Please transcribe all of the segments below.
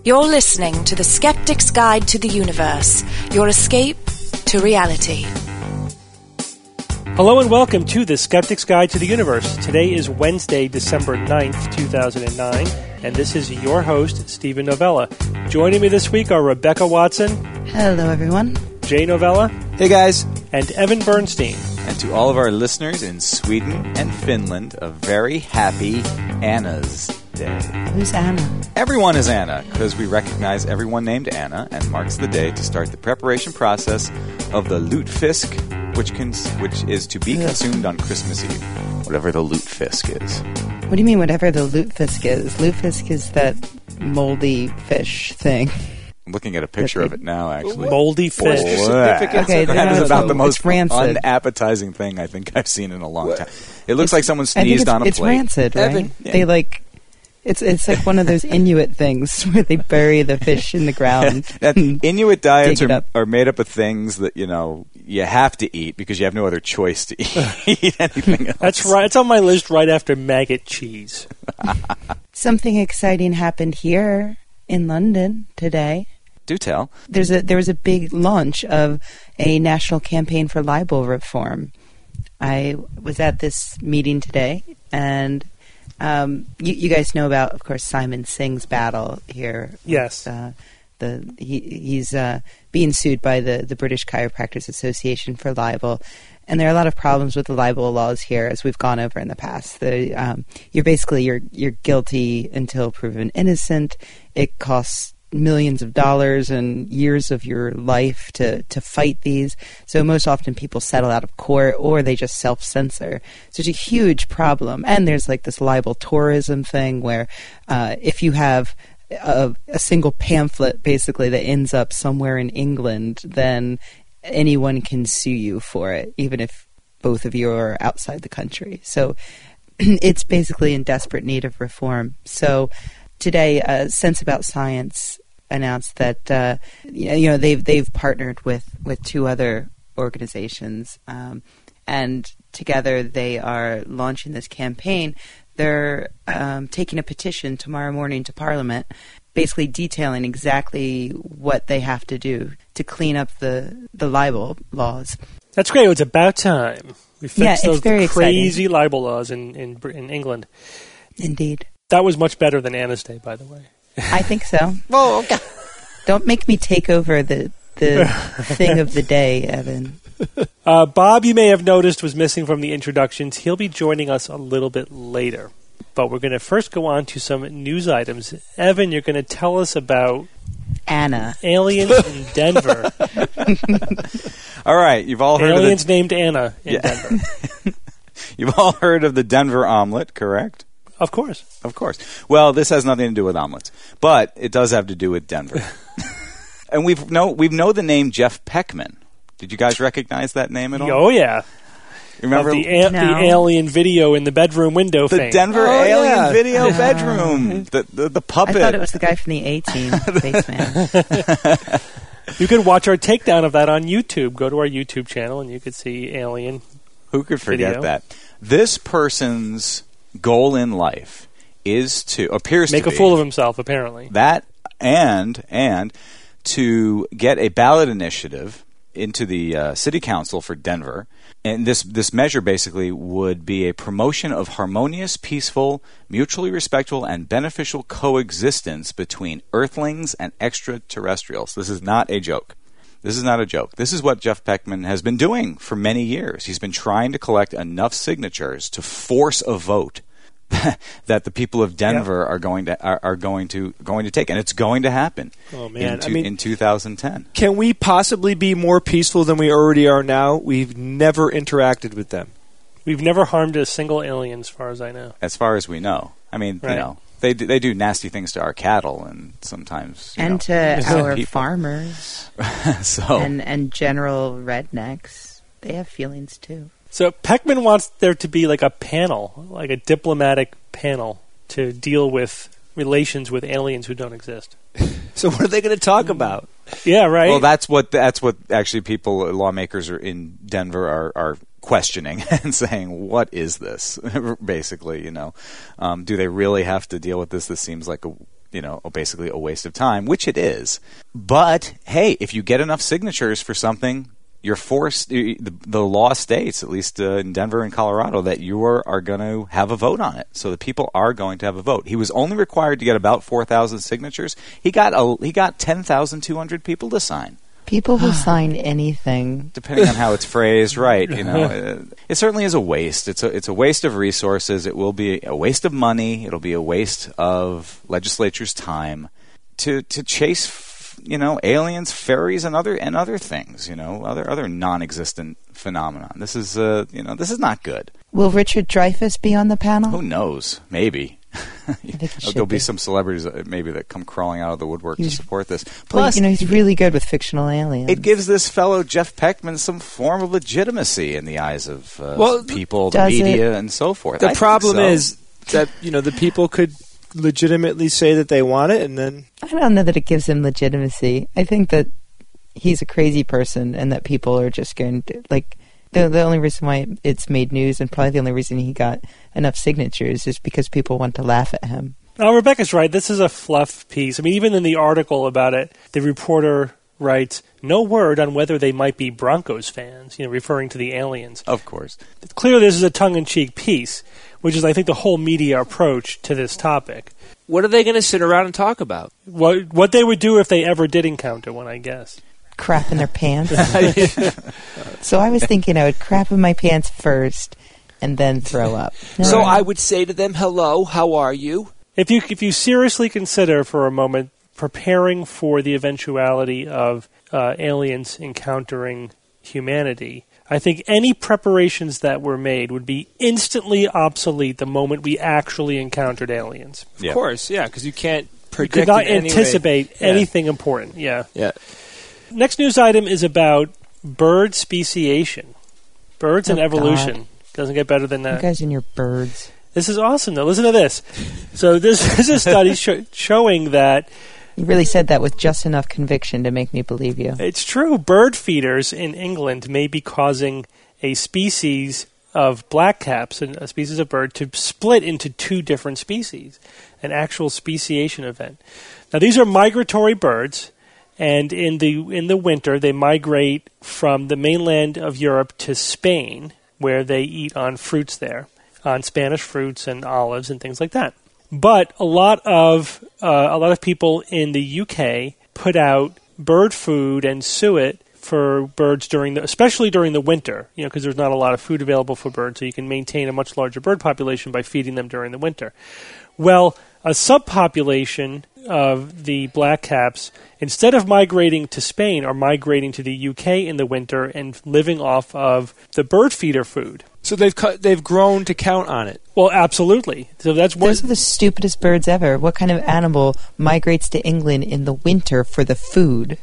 You're listening to The Skeptic's Guide to the Universe, your escape to reality. Hello and welcome to The Skeptic's Guide to the Universe. Today is Wednesday, December 9th, 2009, and this is your host, Stephen Novella. Joining me this week are Rebecca Watson. Hello, everyone. Jay Novella. Hey, guys. And Evan Bernstein. And to all of our listeners in Sweden and Finland, a very happy Anna's Day. Who's Anna? Everyone is Anna, because we recognize everyone named Anna, and marks the day to start the preparation process of the lutefisk, which is to be consumed on Christmas Eve, whatever the lutefisk is. What do you mean, whatever the lutefisk is? Lutefisk is that moldy fish thing. I'm looking at a picture of it now, actually. Moldy fish. Okay, that is about the most rancid. unappetizing thing I think I've seen in a long time. It looks like someone sneezed on a plate. It's rancid, right? Evan, yeah. They like... It's like one of those Inuit things where they bury the fish in the ground. Inuit diets are made up of things that, you have to eat because you have no other choice to eat anything else. That's right. It's on my list right after maggot cheese. Something exciting happened here in London today. Do tell. There was a big launch of a national campaign for libel reform. I was at this meeting today, and you guys know about, of course, Simon Singh's battle here. Yes. He's being sued by the British Chiropractors Association for libel, and there are a lot of problems with the libel laws here, as we've gone over in the past. You're guilty until proven innocent. It costs millions of dollars and years of your life to fight these. So most often people settle out of court or they just self-censor. So it's a huge problem. And there's like this libel tourism thing where if you have a single pamphlet basically that ends up somewhere in England, then anyone can sue you for it, even if both of you are outside the country. So it's basically in desperate need of reform. So today, Sense About Science announced that they've partnered with two other organizations, and together they are launching this campaign. They're taking a petition tomorrow morning to Parliament, basically detailing exactly what they have to do to clean up the libel laws. That's great. It's about time. We fixed those very crazy exciting. libel laws in England. Indeed. That was much better than Anna's Day, by the way. I think so. Oh, okay. Don't make me take over the thing of the day, Evan. Bob, you may have noticed, was missing from the introductions. He'll be joining us a little bit later. But we're going to first go on to some news items. Evan, you're going to tell us about Anna. Aliens in Denver. All right, you've all heard aliens of named Anna in Denver. You've all heard of the Denver omelet, correct? Of course. Of course. Well, this has nothing to do with omelets, but it does have to do with Denver. And we've know the name Jeff Peckman. Did you guys recognize that name at all? Oh, yeah. Remember the alien video in the bedroom window the fame. Denver alien video bedroom. The puppet. I thought it was the guy from the A-Team, Spaceman. You could watch our takedown of that on YouTube. Go to our YouTube channel and you could see Alien. Who could forget video. that? This person's goal in life appears to make a fool of himself, apparently. That and to get a ballot initiative into the city council for Denver. And this measure basically would be a promotion of harmonious, peaceful, mutually respectful, and beneficial coexistence between Earthlings and extraterrestrials. This is not a joke. This is not a joke. This is what Jeff Peckman has been doing for many years. He's been trying to collect enough signatures to force a vote that the people of Denver are going to take, and it's going to happen. Oh man! In 2010. Can we possibly be more peaceful than we already are now? We've never interacted with them. We've never harmed a single alien, as far as I know. As far as we know, I mean, right. They do nasty things to our cattle, and sometimes to our people. Farmers, so and general rednecks. They have feelings too. So Peckman wants there to be like a panel, like a diplomatic panel, to deal with relations with aliens who don't exist. So what are they going to talk about? Yeah, right. Well, that's what actually lawmakers are in Denver are questioning and saying, what is this? Basically, do they really have to deal with this? This seems like basically a waste of time, which it is. But hey, if you get enough signatures for something, you're forced. The law states, at least in Denver and Colorado, that you are going to have a vote on it. So the people are going to have a vote. He was only required to get about 4,000 signatures. He got 10,200 people to sign. People will sign anything, depending on how it's phrased. Right? It certainly is a waste. It's a waste of resources. It will be a waste of money. It'll be a waste of legislature's time to chase aliens, fairies, and other things, other non-existent phenomenon. This is not good. Will Richard Dreyfuss be on the panel? Who knows? Maybe. I think he There'll be some celebrities maybe that come crawling out of the woodwork to support this. Plus, he's really good with fictional aliens. It gives this fellow Jeff Peckman some form of legitimacy in the eyes of people, the media, and so forth. The problem is that the people could legitimately say that they want it, and then I don't know that it gives him legitimacy. I think that he's a crazy person, and that people are just going to the only reason why it's made news, and probably the only reason he got enough signatures, is because people want to laugh at him. Now, Rebecca's right. This is a fluff piece. I mean, even in the article about it, the reporter writes, no word on whether they might be Broncos fans, referring to the aliens. Of course. Clearly, this is a tongue-in-cheek piece, which is, I think, the whole media approach to this topic. What are they going to sit around and talk about? What they would do if they ever did encounter one, I guess. Crap in their pants. So I was thinking I would crap in my pants first and then throw up. So I would say to them, hello, how are you? If you seriously consider for a moment preparing for the eventuality of aliens encountering humanity, I think any preparations that were made would be instantly obsolete the moment we actually encountered aliens. Of course, yeah, because you can't predict. You could not anticipate anything important. Yeah. Next news item is about bird speciation. Birds and evolution. God. Doesn't get better than that. You guys and your birds. This is awesome, though. Listen to this. So this is a study showing that... You really said that with just enough conviction to make me believe you. It's true. Bird feeders in England may be causing a species of blackcaps, a species of bird, to split into two different species, an actual speciation event. Now, these are migratory birds, and in the winter, they migrate from the mainland of Europe to Spain, where they eat on fruits there, on Spanish fruits and olives and things like that. But a lot of people in the UK put out bird food and suet for birds especially during the winter, because there's not a lot of food available for birds, so you can maintain a much larger bird population by feeding them during the winter. Well, a subpopulation of the blackcaps, instead of migrating to Spain, are migrating to the UK in the winter and living off of the bird feeder food. So they've grown to count on it. Well, absolutely. So those are the stupidest birds ever. What kind of animal migrates to England in the winter for the food?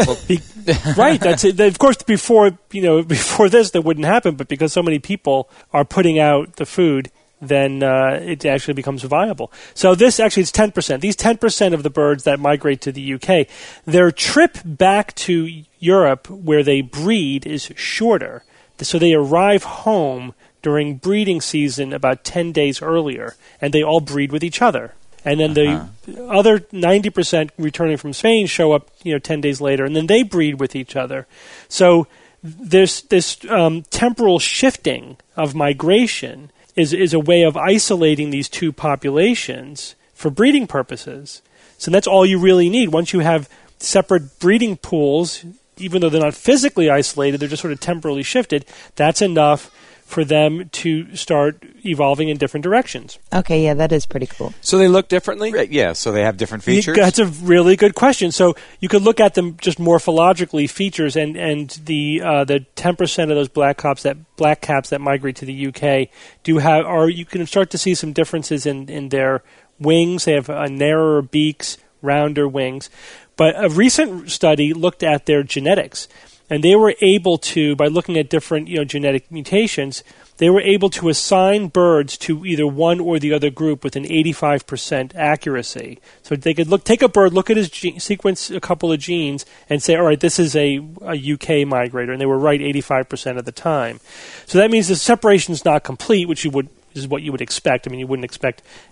Right. That's it. Of course, before this, that wouldn't happen. But because so many people are putting out the food, then it actually becomes viable. So it's 10%. These 10% of the birds that migrate to the UK, their trip back to Europe where they breed is shorter. So they arrive home during breeding season about 10 days earlier, and they all breed with each other. And then the other 90% returning from Spain show up 10 days later, and then they breed with each other. So this temporal shifting of migration is a way of isolating these two populations for breeding purposes. So that's all you really need. Once you have separate breeding pools, even though they're not physically isolated, they're just sort of temporally shifted, that's enough for them to start evolving in different directions. Okay, yeah, that is pretty cool. So they look differently? Yeah, so they have different features? That's a really good question. So you could look at them just morphologically, features, and the 10% of those black caps that migrate to the UK you can start to see some differences in their wings. They have narrower beaks, rounder wings. But a recent study looked at their genetics, and they were able to, by looking at different genetic mutations, they were able to assign birds to either one or the other group with an 85% accuracy. So they could take a bird, look at his sequence a couple of genes, and say, all right, this is a UK migrator, and they were right 85% of the time. So that means the separation is not complete, which is what you would expect. I mean, you wouldn't expect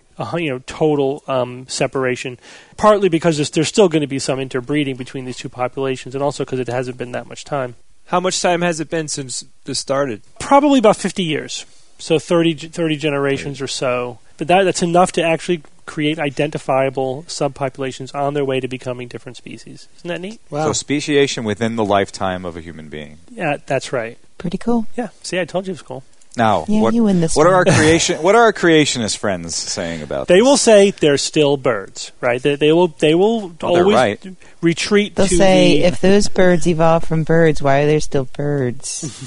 total separation, partly because there's still going to be some interbreeding between these two populations, and also because it hasn't been that much time. How much time has it been since this started? Probably about 50 years, so 30 generations or so. But that's enough to actually create identifiable subpopulations on their way to becoming different species. Isn't that neat? Wow. So speciation within the lifetime of a human being. Yeah, that's right. Pretty cool. Yeah. See, I told you it was cool. Now, Yeah, you win this what one. are our creationist friends saying about They this? will say they're still birds, right? They will Well, they're always right. retreat They'll to say, the... if those birds evolved from birds, why are there still birds?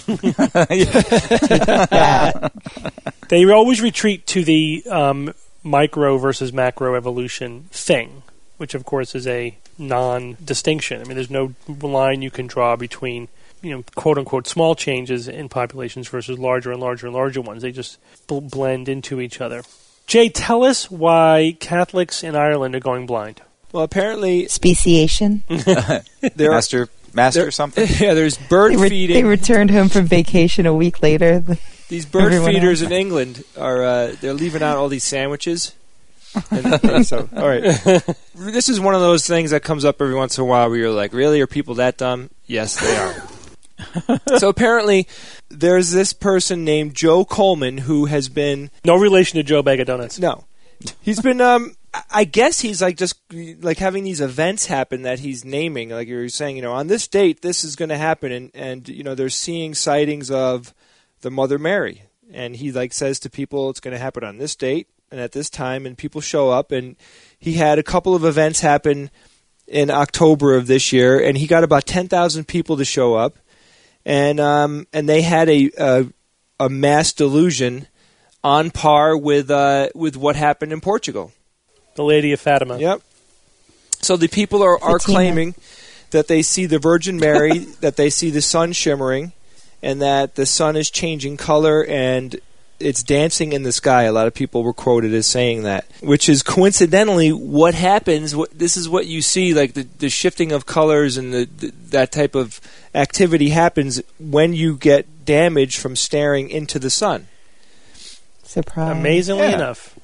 Yeah. They always retreat to the micro versus macro evolution thing, which of course is a non-distinction. I mean, there's no line you can draw between, quote unquote, small changes in populations versus larger and larger and larger ones. They just blend into each other. Jay, tell us why Catholics in Ireland are going blind. Well, apparently Speciation. there are Master something? yeah, there's bird feeding. They returned home from vacation a week later. These bird Everyone feeders else. in England are they're leaving out all these sandwiches. And so, all right, this is one of those things that comes up every once in a while where you're like, really, are people that dumb? Yes, they are. So apparently, there's this person named Joe Coleman who has been No relation to Joe Bag of Donuts. no, he's been I guess he's just having these events happen that he's naming, like you're saying, on this date this is going to happen, and they're seeing sightings of the Mother Mary, and he says to people it's going to happen on this date and at this time, and people show up, and he had a couple of events happen in October of this year, and he got about 10,000 people to show up, and they had a mass delusion on par with what happened in Portugal. The Lady of Fatima. Yep. So the people are Fatima. claiming that they see the Virgin Mary, that they see the sun shimmering, and that the sun is changing color and it's dancing in the sky. A lot of people were quoted as saying that, which is coincidentally what happens. This is what you see, like the shifting of colors and that type of activity happens when you get damage from staring into the sun. Surprise. Amazingly enough.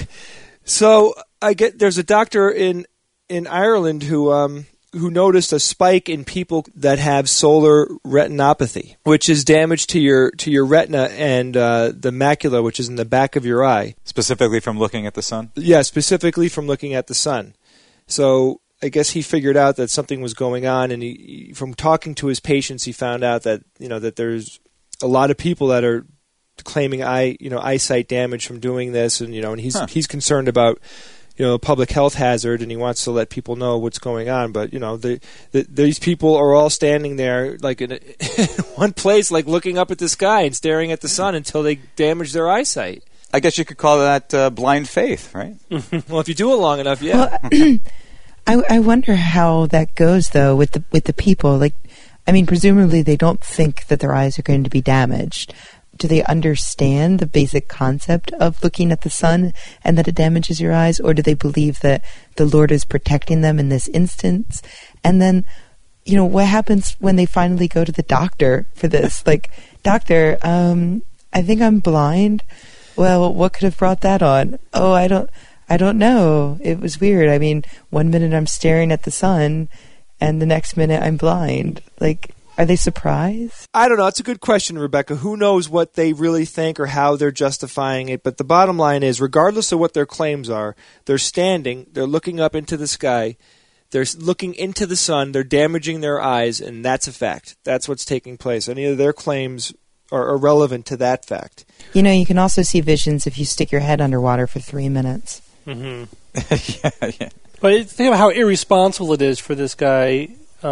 So there's a doctor in Ireland who noticed a spike in people that have solar retinopathy, which is damage to your retina and the macula, which is in the back of your eye. Specifically from looking at the sun? Yeah, specifically from looking at the sun. So I guess he figured out that something was going on, and he from talking to his patients, he found out that that there's a lot of people that are claiming eyesight damage from doing this, and and he's concerned about a public health hazard, and he wants to let people know what's going on. But these people are all standing there in one place, looking up at the sky and staring at the sun until they damage their eyesight. I guess you could call that blind faith, right? Well, if you do it long enough, yeah. Well, I wonder how that goes though with the people. Presumably they don't think that their eyes are going to be damaged. Do they understand the basic concept of looking at the sun and that it damages your eyes, or do they believe that the Lord is protecting them in this instance? And then, what happens when they finally go to the doctor for this? Doctor, I think I'm blind. Well, what could have brought that on? Oh, I don't know. It was weird. 1 minute I'm staring at the sun, and the next minute I'm blind. Are they surprised? I don't know. It's a good question, Rebecca. Who knows what they really think or how they're justifying it? But the bottom line is, regardless of what their claims are, they're standing, they're looking up into the sky, they're looking into the sun, they're damaging their eyes, and that's a fact. That's what's taking place. Any of their claims are irrelevant to that fact. You can also see visions if you stick your head underwater for 3 minutes. Mm-hmm. yeah. But think about how irresponsible it is for this guy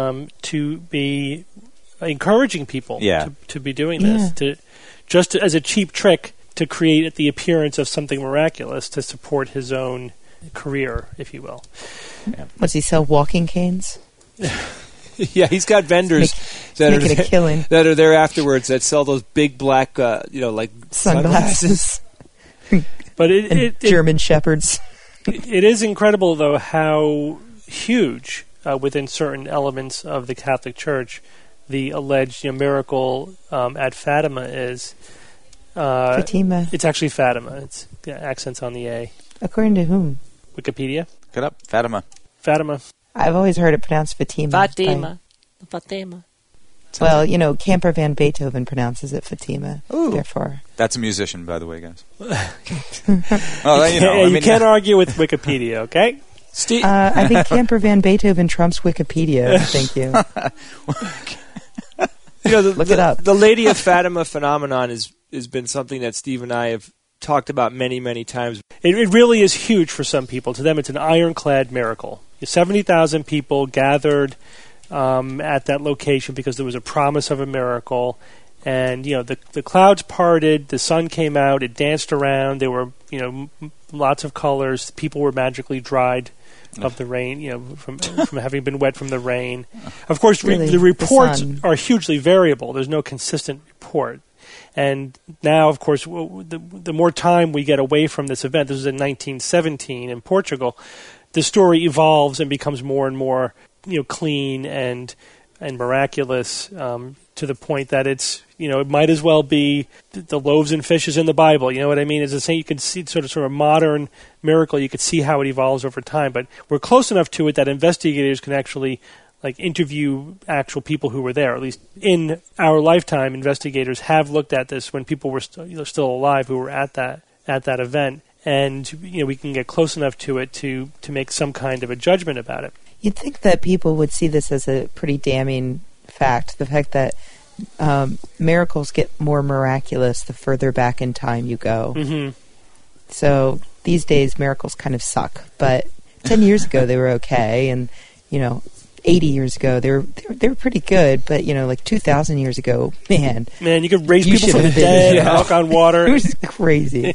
to be encouraging people to be doing this, as a cheap trick to create the appearance of something miraculous to support his own career, if you will. Yeah. Does he sell walking canes? Yeah, he's got vendors that are there afterwards that sell those big black, sunglasses. But German shepherds. It is incredible, though, how huge within certain elements of the Catholic Church the alleged miracle at Fatima is. Fatima. It's actually Fatima. It's accents on the A. According to whom? Wikipedia. Look it up. Fatima. Fatima. I've always heard it pronounced Fatima. Fatima. Well, Camper Van Beethoven pronounces it Fatima. Ooh. Therefore. That's a musician, by the way, guys. You can't argue with Wikipedia, okay? Steve, I think Camper Van Beethoven trumps Wikipedia. Thank you. Look it up. The Lady of Fatima phenomenon has been something that Steve and I have talked about many, many times. It really is huge for some people. To them, it's an ironclad miracle. 70,000 people gathered at that location because there was a promise of a miracle. And, the clouds parted, the sun came out, it danced around, there were, lots of colors, people were magically dried of the rain, from having been wet from the rain. Of course, really, the reports are hugely variable. There's no consistent report. And now, of course, the more time we get away from this event, this was in 1917 in Portugal, the story evolves and becomes more and more, clean and miraculous, to the point that it's, it might as well be the loaves and fishes in the Bible. You know what I mean? It's the same. You can see sort of modern miracle. You could see how it evolves over time. But we're close enough to it that investigators can actually interview actual people who were there. At least in our lifetime, investigators have looked at this when people were still alive who were at that event, and we can get close enough to it to make some kind of a judgment about it. You'd think that people would see this as a pretty damning fact, the fact that miracles get more miraculous the further back in time you go. Mm-hmm. So these days, miracles kind of suck. But 10 years ago, they were okay, and 80 years ago, they were pretty good. But 2,000 years ago, man, you could raise people from the dead, walk on water. It was crazy.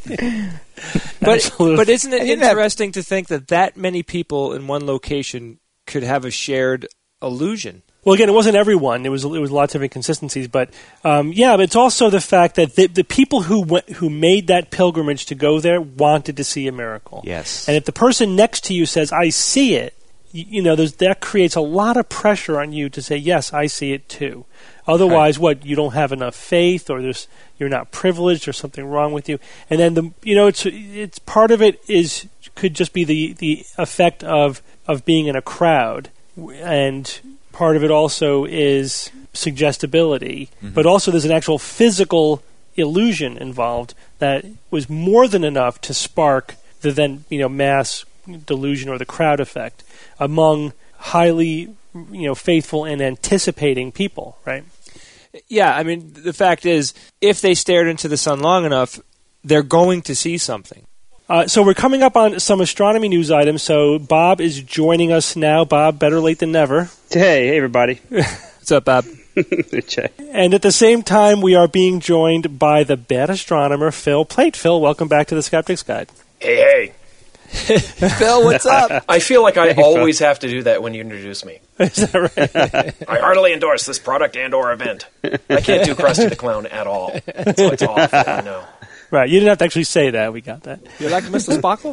But isn't it interesting to think that many people in one location could have a shared illusion? Well, again, it wasn't everyone. It was lots of inconsistencies, but but it's also the fact that the people who made that pilgrimage to go there wanted to see a miracle. Yes. And if the person next to you says, "I see it," that creates a lot of pressure on you to say, "Yes, I see it too." Otherwise, you don't have enough faith, or you're not privileged, or something wrong with you. And then it's part of it could just be the effect of being in a crowd, and part of it also is suggestibility, but also there's an actual physical illusion involved that was more than enough to spark the then mass delusion or the crowd effect among highly faithful and anticipating people, right? Yeah, I mean, the fact is, if they stared into the sun long enough, they're going to see something. So we're coming up on some astronomy news items. So Bob is joining us now. Bob, better late than never. Hey, everybody. What's up, Bob? And at the same time, we are being joined by the bad astronomer, Phil Plait. Phil, welcome back to the Skeptic's Guide. Hey. Phil, what's up? I feel like I always have to do that when you introduce me. Is that right? I heartily endorse this product and or event. I can't do Krusty the Clown at all. It's awful, I know. Right, you didn't have to actually say that. We got that. You like Mr. Sparkle?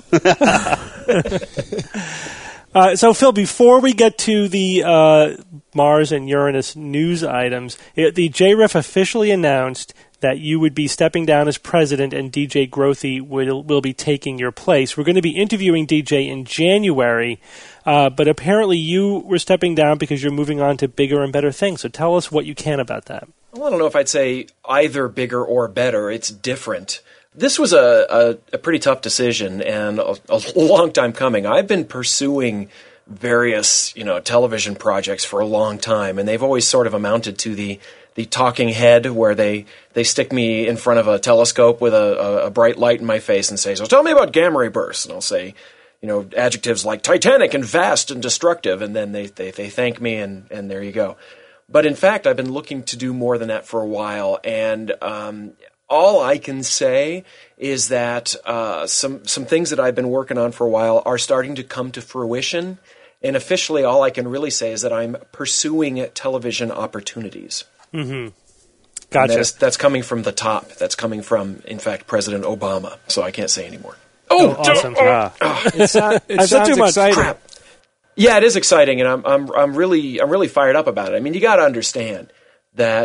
So, Phil, before we get to the Mars and Uranus news items, the JRIF officially announced that you would be stepping down as president and DJ Grothe will be taking your place. We're going to be interviewing DJ in January, but apparently you were stepping down because you're moving on to bigger and better things. So tell us what you can about that. Well, I don't know if I'd say either bigger or better. It's different. This was a pretty tough decision and a long time coming. I've been pursuing various, television projects for a long time, and they've always sort of amounted to the talking head where they stick me in front of a telescope with a bright light in my face and say, "So tell me about gamma ray bursts." And I'll say, adjectives like titanic and vast and destructive, and then they thank me, and there you go. But in fact, I've been looking to do more than that for a while, and all I can say is that some things that I've been working on for a while are starting to come to fruition, and officially all I can really say is that I'm pursuing television opportunities. Mm-hmm. Gotcha. That's coming from the top. That's coming from, in fact, President Obama, so I can't say anymore. Awesome. It sounds too much. exciting. Crap. Yeah, it is exciting, and I'm really fired up about it. I mean, you got to understand that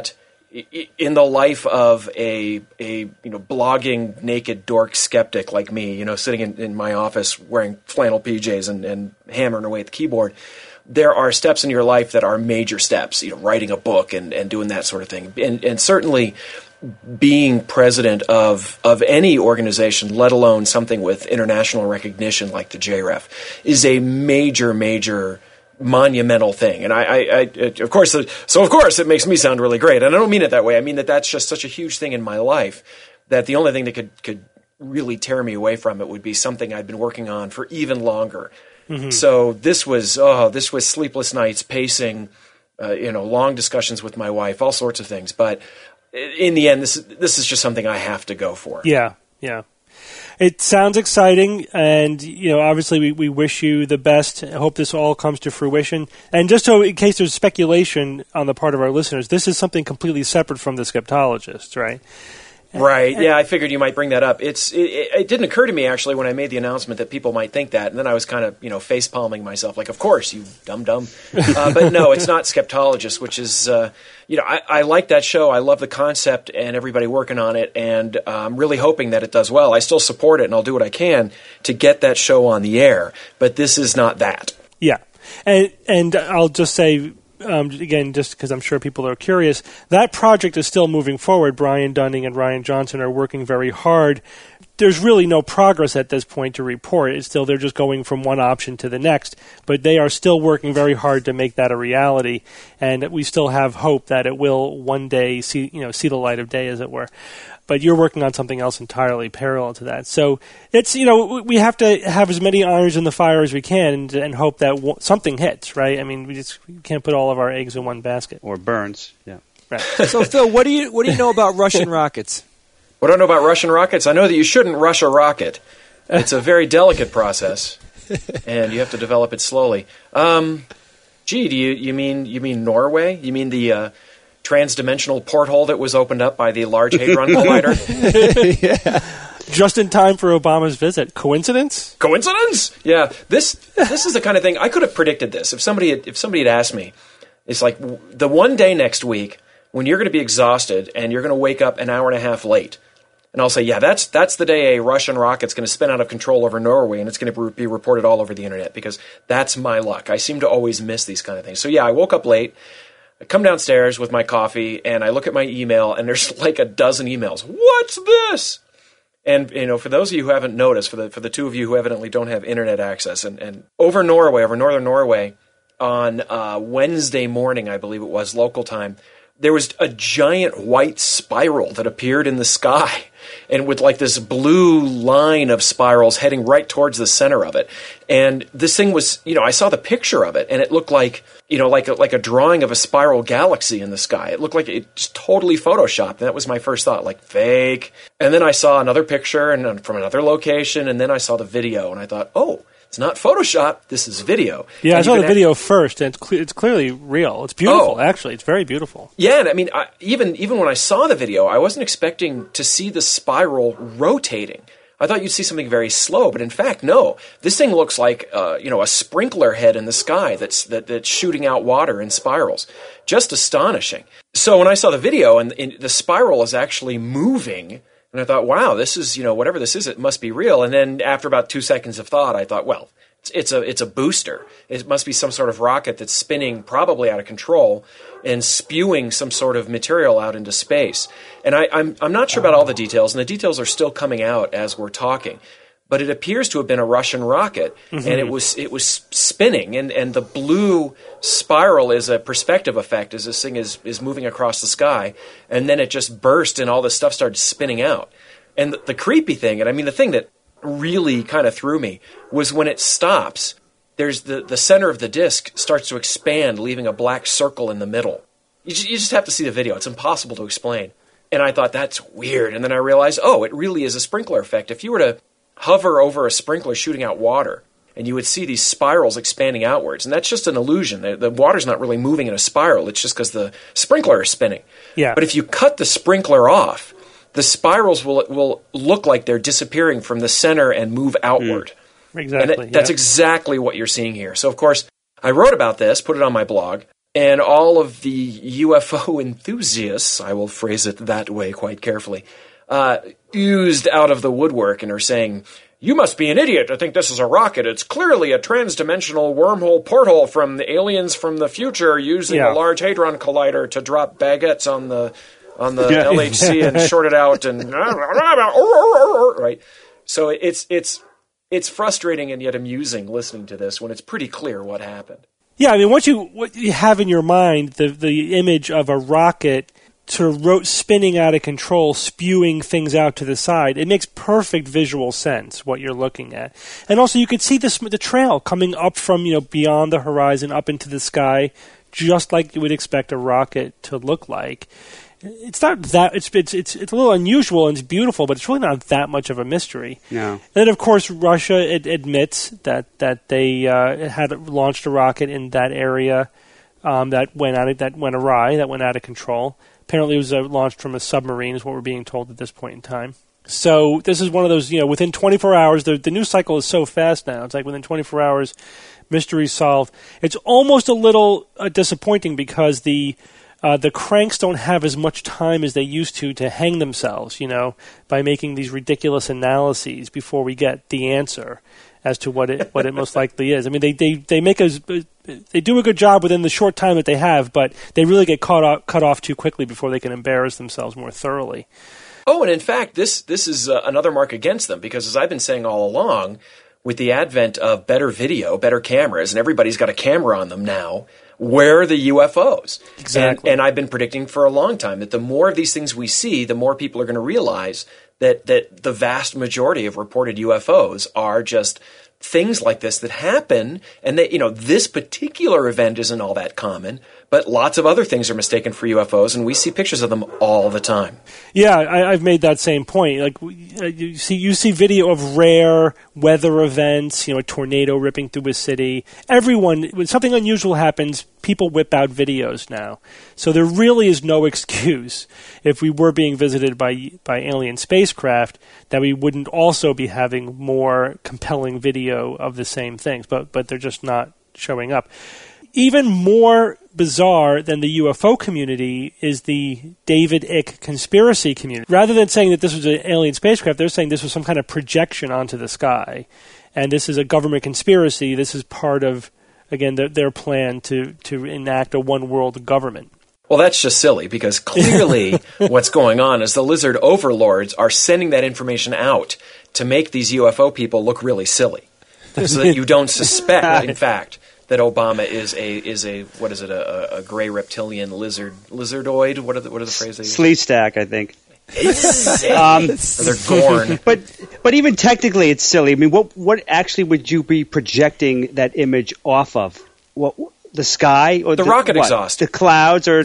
in the life of a blogging naked dork skeptic like me, sitting in my office wearing flannel PJs and hammering away at the keyboard, there are steps in your life that are major steps, writing a book and doing that sort of thing. And certainly being president of any organization, let alone something with international recognition like the JREF, is a major monumental thing. And of course it makes me sound really great. And I don't mean it that way. I mean that's just such a huge thing in my life that the only thing that could really tear me away from it would be something I'd been working on for even longer. Mm-hmm. So this was sleepless nights, pacing, long discussions with my wife, all sorts of things. But in the end, this is just something I have to go for. Yeah. It sounds exciting, and obviously we wish you the best. I hope this all comes to fruition. And just so in case there's speculation on the part of our listeners, this is something completely separate from the skeptologists, right? Right. Yeah, I figured you might bring that up. It didn't occur to me actually when I made the announcement that people might think that, and then I was kind of face palming myself, like, of course, you dumb. But no, it's not skeptologist, which is I like that show. I love the concept and everybody working on it, and I'm really hoping that it does well. I still support it, and I'll do what I can to get that show on the air. But this is not that. Yeah, and I'll just say. Again, just because I'm sure people are curious, that project is still moving forward. Brian Dunning and Ryan Johnson are working very hard. There's really no progress at this point to report. It's still, they're just going from one option to the next, but they are still working very hard to make that a reality, and we still have hope that it will one day see the light of day, as it were. But you're working on something else entirely parallel to that. So it's, we have to have as many irons in the fire as we can and hope that something hits, right? I mean, we can't put all of our eggs in one basket. Or burns, yeah. Right. So, Phil, what do you know about Russian rockets? What do I know about Russian rockets? I know that you shouldn't rush a rocket. It's a very delicate process, and you have to develop it slowly. Do you mean Norway? You mean the trans-dimensional porthole that was opened up by the Large Hadron Collider? Yeah. Just in time for Obama's visit. Coincidence? Yeah. This is the kind of thing I could have predicted this. If somebody had asked me, it's like the one day next week when you're going to be exhausted and you're going to wake up an hour and a half late. And I'll say, yeah, that's the day a Russian rocket's going to spin out of control over Norway, and it's going to be reported all over the internet, because that's my luck. I seem to always miss these kind of things. So yeah, I woke up late. I come downstairs with my coffee, and I look at my email, and there's like a dozen emails. What's this? And for those of you who haven't noticed, for the two of you who evidently don't have internet access, and over northern Norway, on Wednesday morning, I believe it was, local time, there was a giant white spiral that appeared in the sky, and with like this blue line of spirals heading right towards the center of it. And this thing was, I saw the picture of it, and it looked like, like a drawing of a spiral galaxy in the sky. It looked like it just totally photoshopped. And that was my first thought, like fake. And then I saw another picture and from another location, and then I saw the video, and I thought, oh, it's not Photoshop. This is video. Yeah, I saw the video first, and it's clearly real. It's beautiful, actually. It's very beautiful. Yeah, and I mean, even when I saw the video, I wasn't expecting to see the spiral rotating. I thought you'd see something very slow, but in fact, no. This thing looks like a sprinkler head in the sky that's shooting out water in spirals. Just astonishing. So when I saw the video, and the spiral is actually moving. And I thought, wow, this is, whatever this is, it must be real. And then after about 2 seconds of thought, I thought, well, it's a booster. It must be some sort of rocket that's spinning probably out of control and spewing some sort of material out into space. And I'm not sure about all the details, and the details are still coming out as we're talking. But it appears to have been a Russian rocket, and it was spinning, and the blue spiral is a perspective effect as this thing is moving across the sky, and then it just burst, and all this stuff started spinning out. And the creepy thing, and I mean the thing that really kind of threw me, was when it stops, there's the center of the disc starts to expand, leaving a black circle in the middle. You just have to see the video. It's impossible to explain. And I thought, that's weird. And then I realized, oh, it really is a sprinkler effect. If you were to hover over a sprinkler shooting out water, and you would see these spirals expanding outwards. And that's just an illusion. The water's not really moving in a spiral. It's just because the sprinkler is spinning. Yeah. But if you cut the sprinkler off, the spirals will look like they're disappearing from the center and move outward. Exactly. And that's exactly what you're seeing here. So, of course, I wrote about this, put it on my blog. And all of the UFO enthusiasts, I will phrase it that way quite carefully, oozed out of the woodwork and are saying, "You must be an idiot to think this is a rocket. It's clearly a trans-dimensional wormhole portal from the aliens from the future using a Large Hadron Collider to drop baguettes on the LHC and short it out and right." So it's frustrating and yet amusing listening to this when it's pretty clear what happened. Yeah, I mean, what you have in your mind, the image of a rocket sort of spinning out of control, spewing things out to the side, it makes perfect visual sense what you're looking at. And also you could see the trail coming up from, beyond the horizon up into the sky, just like you would expect a rocket to look like. It's not that it's a little unusual and it's beautiful, but it's really not that much of a mystery. No. And then, of course, Russia admits that they had launched a rocket in that area that went awry, that went out of control. Apparently, it was launched from a submarine, is what we're being told at this point in time. So this is one of those, within 24 hours, the news cycle is so fast now. It's like within 24 hours, mystery solved. It's almost a little disappointing because the cranks don't have as much time as they used to hang themselves, by making these ridiculous analyses before we get the answer as to what it most likely is. I mean, they do a good job within the short time that they have, but they really get cut off too quickly before they can embarrass themselves more thoroughly. Oh, and in fact, this is another mark against them, because as I've been saying all along, with the advent of better video, better cameras, and everybody's got a camera on them now, where are the UFOs? Exactly. And I've been predicting for a long time that the more of these things we see, the more people are going to realize that the vast majority of reported UFOs are just things like this that happen, and that, this particular event isn't all that common, but lots of other things are mistaken for UFOs, and we see pictures of them all the time. Yeah, I've made that same point. Like you see video of rare weather events, a tornado ripping through a city. When something unusual happens, people whip out videos now. So there really is no excuse if we were being visited by alien spacecraft that we wouldn't also be having more compelling video of the same things. But they're just not showing up. Even more bizarre than the UFO community is the David Icke conspiracy community. Rather than saying that this was an alien spacecraft, they're saying this was some kind of projection onto the sky. And this is a government conspiracy. This is part of, again, their plan to enact a one-world government. Well, that's just silly, because clearly what's going on is the lizard overlords are sending that information out to make these UFO people look really silly, so that you don't suspect, in fact, that Obama is a gray reptilian lizardoid? What are the phrases they use? Sleestack, I think. They're Gorn. But even technically, it's silly. I mean, what actually would you be projecting that image off of? What, the sky or the rocket exhaust, the clouds, or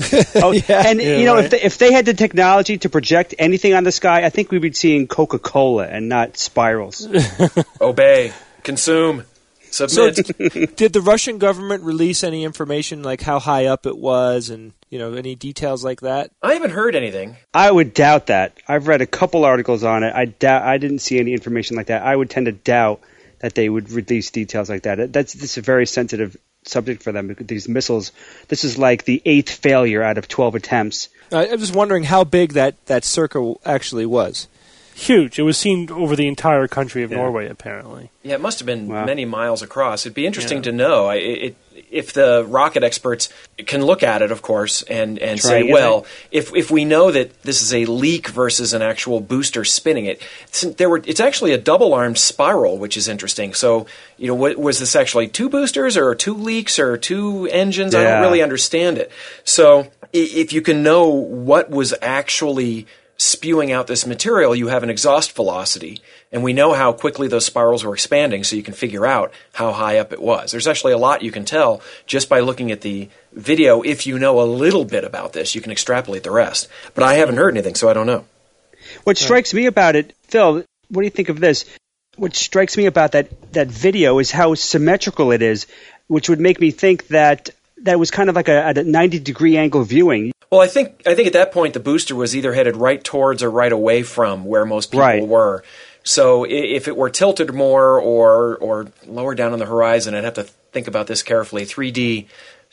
if they had the technology to project anything on the sky, I think we'd be seeing Coca-Cola and not spirals. Obey, consume. Submit. So did the Russian government release any information, like how high up it was and, any details like that? I haven't heard anything. I would doubt that. I've read a couple articles on it. I didn't see any information like that. I would tend to doubt that they would release details like that. This is a very sensitive subject for them, because these missiles, this is like the 8th failure out of 12 attempts. I'm just wondering how big that circle actually was. Huge. It was seen over the entire country of Norway, apparently. Yeah, it must have been many miles across. It'd be interesting to know if the rocket experts can look at it, of course, and say, well, if we know that this is a leak versus an actual booster spinning it, it's actually a double-armed spiral, which is interesting. So, was this actually 2 boosters or 2 leaks or 2 engines? Yeah. I don't really understand it. So, if you can know what was actually spewing out this material, you have an exhaust velocity, and we know how quickly those spirals were expanding, so you can figure out how high up it was. There's actually a lot you can tell just by looking at the video. If you know a little bit about this, you can extrapolate the rest. But I haven't heard anything, so I don't know. What strikes me about it, Phil, what do you think of this? What strikes me about that video is how symmetrical it is, which would make me think that was kind of like a 90-degree angle viewing. Well, I think at that point the booster was either headed right towards or right away from where most people were. So if it were tilted more or lower down on the horizon, I'd have to think about this carefully. 3D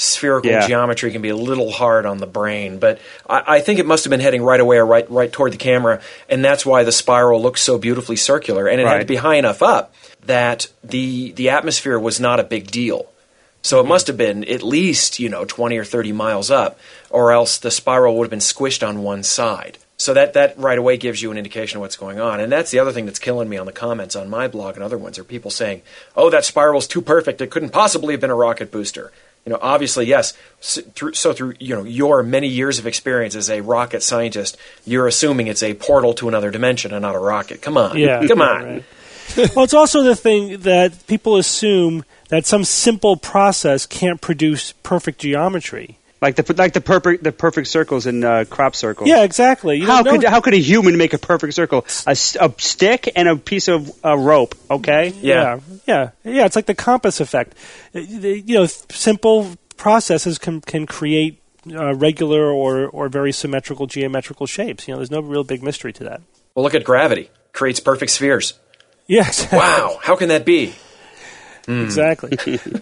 spherical geometry can be a little hard on the brain. But I think it must have been heading right away or right toward the camera, and that's why the spiral looks so beautifully circular. And it had to be high enough up that the atmosphere was not a big deal. So it must have been at least, 20 or 30 miles up, or else the spiral would have been squished on one side. So that right away gives you an indication of what's going on. And that's the other thing that's killing me on the comments on my blog and other ones, are people saying, oh, that spiral's too perfect. It couldn't possibly have been a rocket booster. Obviously, yes. Through your many years of experience as a rocket scientist, you're assuming it's a portal to another dimension and not a rocket. Come on. Yeah. Come on. Right. Well, it's also the thing that people assume that some simple process can't produce perfect geometry. Like the perfect circles in crop circles. Yeah, exactly. How could a human make a perfect circle? A stick and a piece of rope. Okay. Yeah. It's like the compass effect. Simple processes can create regular or very symmetrical geometrical shapes. There's no real big mystery to that. Well, look at gravity. Creates perfect spheres. Yeah, exactly. Wow, how can that be? Exactly.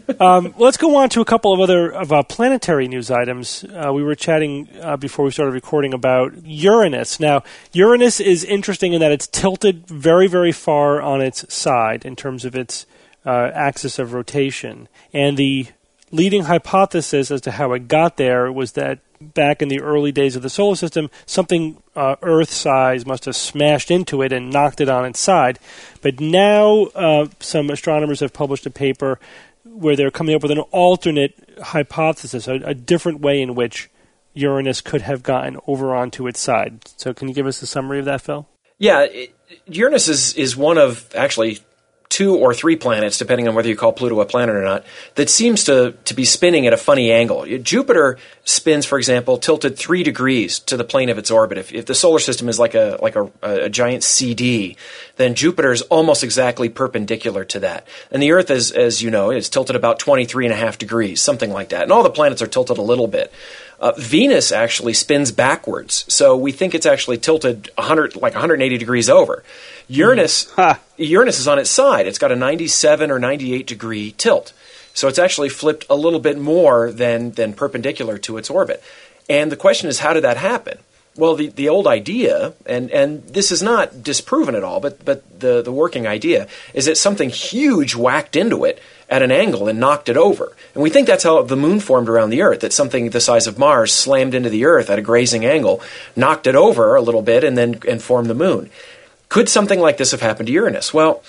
Let's go on to a couple of other planetary news items. We were chatting before we started recording about Uranus. Now, Uranus is interesting in that it's tilted very, very far on its side in terms of its axis of rotation. And the leading hypothesis as to how it got there was that back in the early days of the solar system, something Earth-size must have smashed into it and knocked it on its side. But now some astronomers have published a paper where they're coming up with an alternate hypothesis, a different way in which Uranus could have gotten over onto its side. So can you give us a summary of that, Phil? Yeah, Uranus is one of, actually, 2 or 3 planets, depending on whether you call Pluto a planet or not, that seems to be spinning at a funny angle. Jupiter spins, for example, tilted 3 degrees to the plane of its orbit. If the solar system is like a giant CD, then Jupiter is almost exactly perpendicular to that. And the Earth, as you know, is tilted about 23.5 degrees, something like that. And all the planets are tilted a little bit. Venus actually spins backwards, so we think it's actually tilted 180 degrees over. Uranus is on its side. It's got a 97 or 98 degree tilt. So it's actually flipped a little bit more than perpendicular to its orbit. And the question is, how did that happen? Well, the old idea, and this is not disproven at all, but the working idea is that something huge whacked into it at an angle and knocked it over. And we think that's how the moon formed around the Earth, that something the size of Mars slammed into the Earth at a grazing angle, knocked it over a little bit, and formed the moon. Could something like this have happened to Uranus? Well,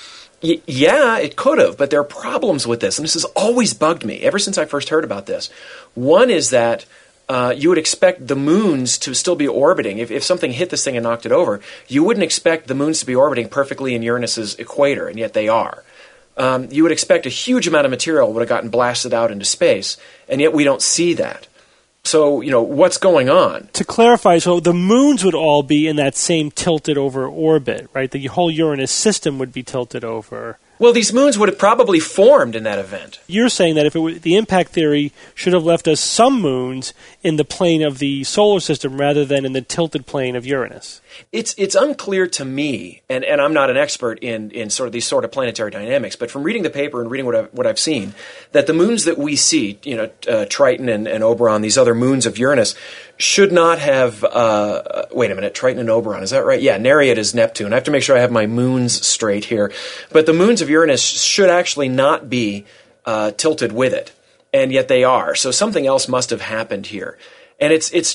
yeah, it could have, but there are problems with this, and this has always bugged me ever since I first heard about this. One is that you would expect the moons to still be orbiting. If something hit this thing and knocked it over, you wouldn't expect the moons to be orbiting perfectly in Uranus's equator, and yet they are. You would expect a huge amount of material would have gotten blasted out into space, and yet we don't see that. So, what's going on? To clarify, so the moons would all be in that same tilted over orbit, right? The whole Uranus system would be tilted over. Well, these moons would have probably formed in that event. You're saying that if the impact theory should have left us some moons in the plane of the solar system rather than in the tilted plane of Uranus. It's unclear to me, and I'm not an expert in sort of these sort of planetary dynamics, but from reading the paper and reading what I've seen, that the moons that we see, Triton and Oberon, these other moons of Uranus, should not have. Wait a minute, Triton and Oberon, is that right? Yeah, Nereid is Neptune. I have to make sure I have my moons straight here, but the moons of Uranus should actually not be tilted with it, and yet they are. So something else must have happened here. And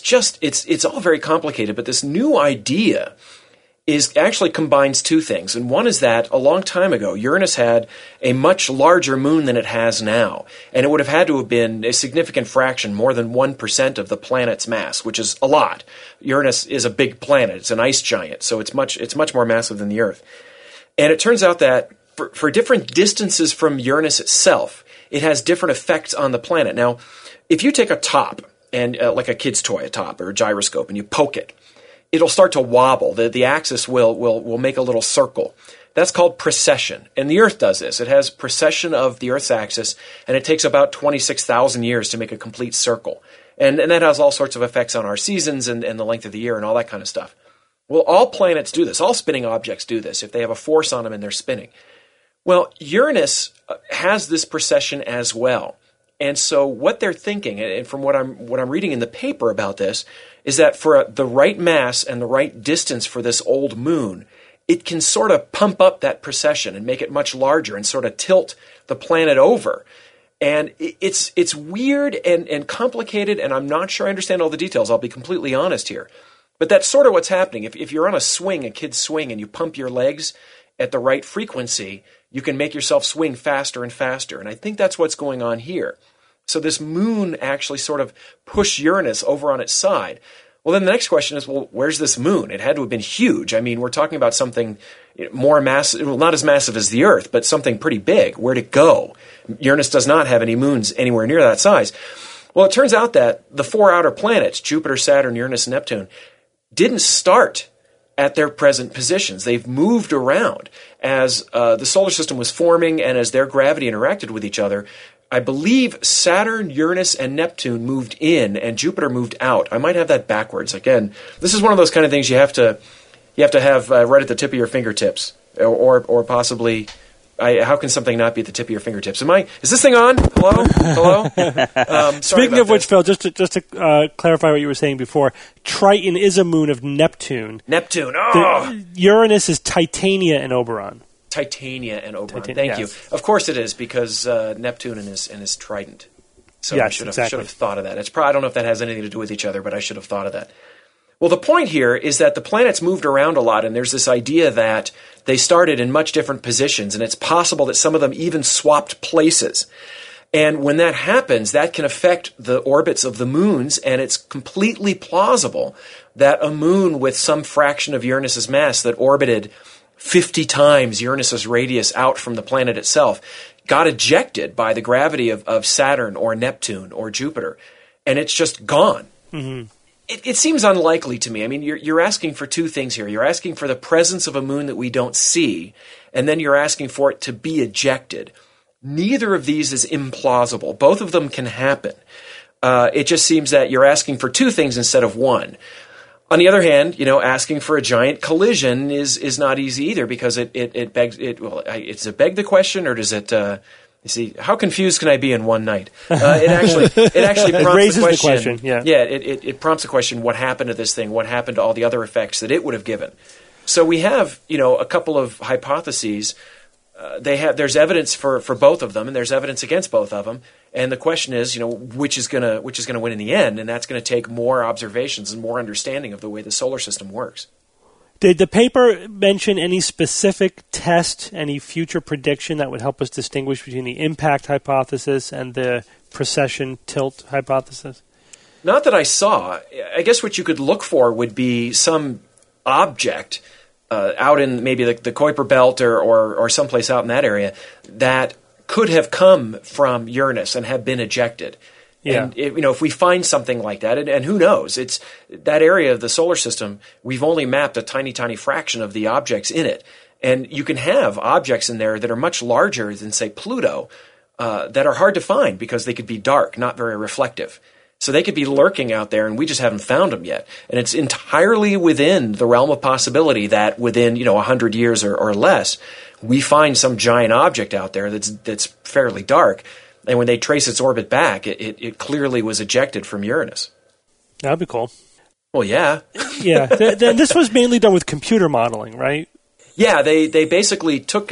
it's all very complicated, but this new idea actually combines 2 things. And one is that a long time ago, Uranus had a much larger moon than it has now. And it would have had to have been a significant fraction, more than 1% of the planet's mass, which is a lot. Uranus is a big planet. It's an ice giant, so it's much more massive than the Earth. And it turns out that for different distances from Uranus itself, it has different effects on the planet. Now, if you take a top, and like a kid's toy, a top or a gyroscope, and you poke it, it'll start to wobble. The axis will make a little circle. That's called precession. And the Earth does this. It has precession of the Earth's axis, and it takes about 26,000 years to make a complete circle. And that has all sorts of effects on our seasons and the length of the year and all that kind of stuff. Well, all planets do this. All spinning objects do this if they have a force on them and they're spinning. Well, Uranus has this precession as well. And so what they're thinking, and from what I'm reading in the paper about this, is that for the right mass and the right distance for this old moon, it can sort of pump up that precession and make it much larger and sort of tilt the planet over. And it's weird and complicated, and I'm not sure I understand all the details. I'll be completely honest here. But that's sort of what's happening. If you're on a kid's swing, and you pump your legs at the right frequency, you can make yourself swing faster and faster. And I think that's what's going on here. So this moon actually sort of pushed Uranus over on its side. Well, then the next question is, well, where's this moon? It had to have been huge. I mean, we're talking about something more massive, well, not as massive as the Earth, but something pretty big. Where'd it go? Uranus does not have any moons anywhere near that size. Well, it turns out that the four outer planets, Jupiter, Saturn, Uranus, and Neptune, didn't start at their present positions. They've moved around as the solar system was forming and as their gravity interacted with each other. I believe Saturn, Uranus, and Neptune moved in, and Jupiter moved out. I might have that backwards. Again, this is one of those kind of things you have to have right at the tip of your fingertips, or possibly. How can something not be at the tip of your fingertips? Is this thing on? Hello? Speaking of which, Phil, just to clarify what you were saying before, Triton is a moon of Neptune. Neptune. Oh! Uranus is Titania and Oberon. Titania and Oberon. Thank you. Of course it is, because Neptune and his trident. So yes, I should have thought of that. I don't know if that has anything to do with each other, but I should have thought of that. Well, the point here is that the planets moved around a lot, and there's this idea that they started in much different positions, and it's possible that some of them even swapped places. And when that happens, that can affect the orbits of the moons, and it's completely plausible that a moon with some fraction of Uranus's mass that orbited 50 times Uranus's radius out from the planet itself got ejected by the gravity of Saturn or Neptune or Jupiter, and it's just gone. Mm-hmm. It seems unlikely to me. I mean, you're asking for two things here. You're asking for the presence of a moon that we don't see, and then you're asking for it to be ejected. Neither of these is implausible. Both of them can happen. It just seems that you're asking for two things instead of one. On the other hand, asking for a giant collision is not easy either, because it begs it. Well, it's a beg the question, or does it? You see, how confused can I be in one night? It actually prompts raises the question. Yeah. It prompts the question: what happened to this thing? What happened to all the other effects that it would have given? So we have, a couple of hypotheses. There's evidence for both of them, and there's evidence against both of them. And the question is, which is gonna win in the end? And that's going to take more observations and more understanding of the way the solar system works. Did the paper mention any specific test, any future prediction that would help us distinguish between the impact hypothesis and the precession tilt hypothesis? Not that I saw. I guess what you could look for would be some object out in maybe the Kuiper Belt or someplace out in that area that could have come from Uranus and have been ejected. Yeah. And if we find something like that, and who knows, it's that area of the solar system, we've only mapped a tiny, tiny fraction of the objects in it. And you can have objects in there that are much larger than, say, Pluto, that are hard to find because they could be dark, not very reflective. So they could be lurking out there, and we just haven't found them yet. And it's entirely within the realm of possibility that within 100 years or less, we find some giant object out there that's fairly dark. And when they trace its orbit back, it clearly was ejected from Uranus. That'd be cool. Well, yeah. Yeah. This was mainly done with computer modeling, right? Yeah, they basically took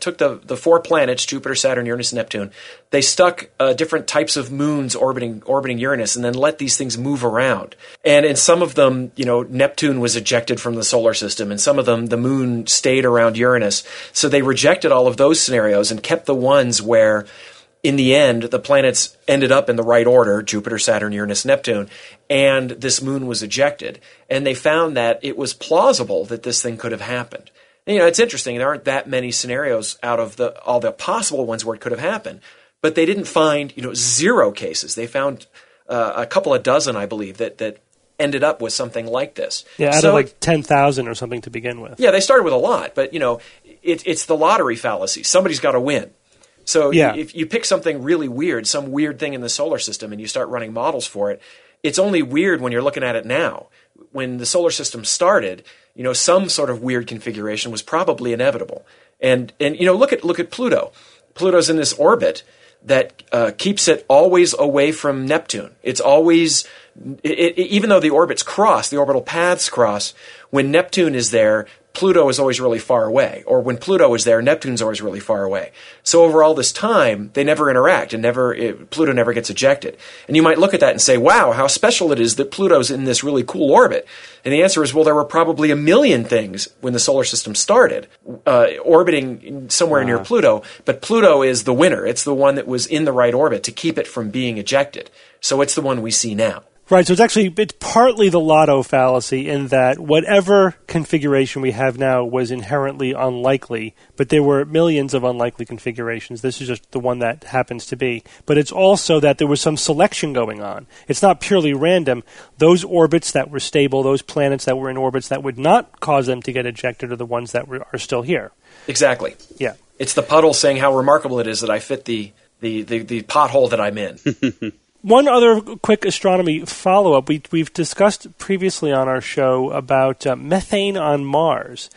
the four planets, Jupiter, Saturn, Uranus, and Neptune. They stuck different types of moons orbiting Uranus, and then let these things move around. And in some of them, Neptune was ejected from the solar system, and some of them, the moon stayed around Uranus. So they rejected all of those scenarios and kept the ones where, in the end, the planets ended up in the right order, Jupiter, Saturn, Uranus, Neptune, and this moon was ejected. And they found that it was plausible that this thing could have happened. And, it's interesting. There aren't that many scenarios out of all the possible ones where it could have happened. But they didn't find, 0 cases. They found a couple of dozen, I believe, that ended up with something like this. Yeah, out of like 10,000 or something to begin with. Yeah, they started with a lot. But, it's the lottery fallacy. Somebody's got to win. So if you pick something really weird, some weird thing in the solar system, and you start running models for it, it's only weird when you're looking at it now. When the solar system started, some sort of weird configuration was probably inevitable. And look at Pluto. Pluto's in this orbit that keeps it always away from Neptune. It's always, even though the orbits cross, the orbital paths cross, when Neptune is there, Pluto is always really far away. Or when Pluto is there, Neptune's always really far away. So over all this time, they never interact, and Pluto never gets ejected. And you might look at that and say, wow, how special it is that Pluto's in this really cool orbit. And the answer is, well, there were probably 1 million things when the solar system started orbiting somewhere near Pluto, but Pluto is the winner. It's the one that was in the right orbit to keep it from being ejected. So it's the one we see now. Right, so it's partly the Lotto fallacy in that whatever configuration we have now was inherently unlikely, but there were millions of unlikely configurations. This is just the one that happens to be. But it's also that there was some selection going on. It's not purely random. Those orbits that were stable, those planets that were in orbits that would not cause them to get ejected are the ones that are still here. Exactly. Yeah. It's the puddle saying how remarkable it is that I fit the pothole that I'm in. One other quick astronomy follow-up. We've discussed previously on our show about methane on Mars.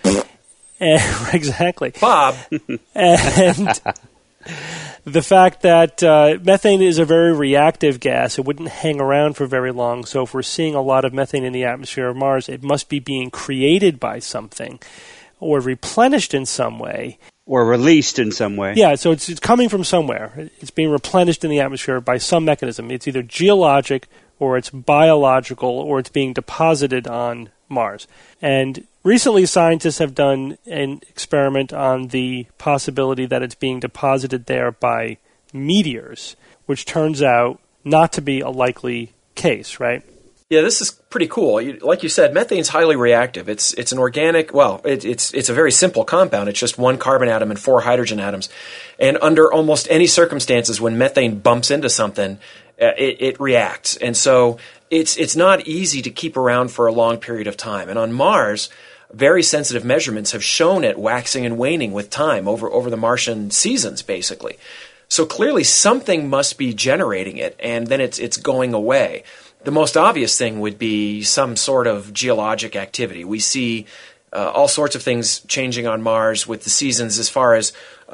Exactly. Bob. And the fact that methane is a very reactive gas. It wouldn't hang around for very long. So if we're seeing a lot of methane in the atmosphere of Mars, it must be being created by something or replenished in some way. Or released in some way. Yeah, so it's coming from somewhere. It's being replenished in the atmosphere by some mechanism. It's either geologic, or it's biological, or it's being deposited on Mars. And recently scientists have done an experiment on the possibility that it's being deposited there by meteors, which turns out not to be a likely case, right? Yeah, this is pretty cool. Like you said, methane's highly reactive. It's an organic. Well, it's a very simple compound. It's just 1 carbon atom and 4 hydrogen atoms. And under almost any circumstances, when methane bumps into something, it reacts. And so it's not easy to keep around for a long period of time. And on Mars, very sensitive measurements have shown it waxing and waning with time over the Martian seasons, basically. So clearly, something must be generating it, and then it's going away. The most obvious thing would be some sort of geologic activity. We see all sorts of things changing on Mars with the seasons as far as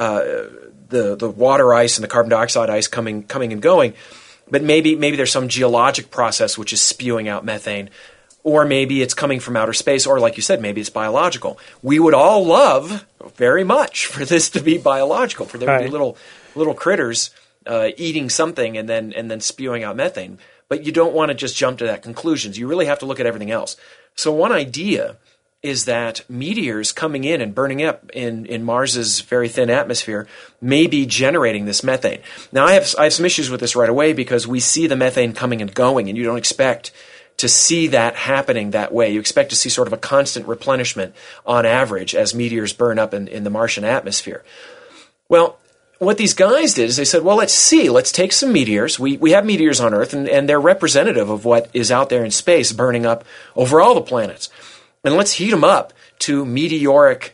the water ice and the carbon dioxide ice coming and going. But maybe there's some geologic process which is spewing out methane. Or maybe it's coming from outer space, or like you said, maybe it's biological. We would all love very much for this to be biological, for there to be little critters eating something and then spewing out methane. But you don't want to just jump to that conclusion. You really have to look at everything else. So one idea is that meteors coming in and burning up in Mars's very thin atmosphere may be generating this methane. Now, I have some issues with this right away because we see the methane coming and going, and you don't expect to see that happening that way. You expect to see sort of a constant replenishment on average as meteors burn up in the Martian atmosphere. Well, what these guys did is they said, well, let's take some meteors. We have meteors on Earth, and they're representative of what is out there in space burning up over all the planets. And let's heat them up to meteoric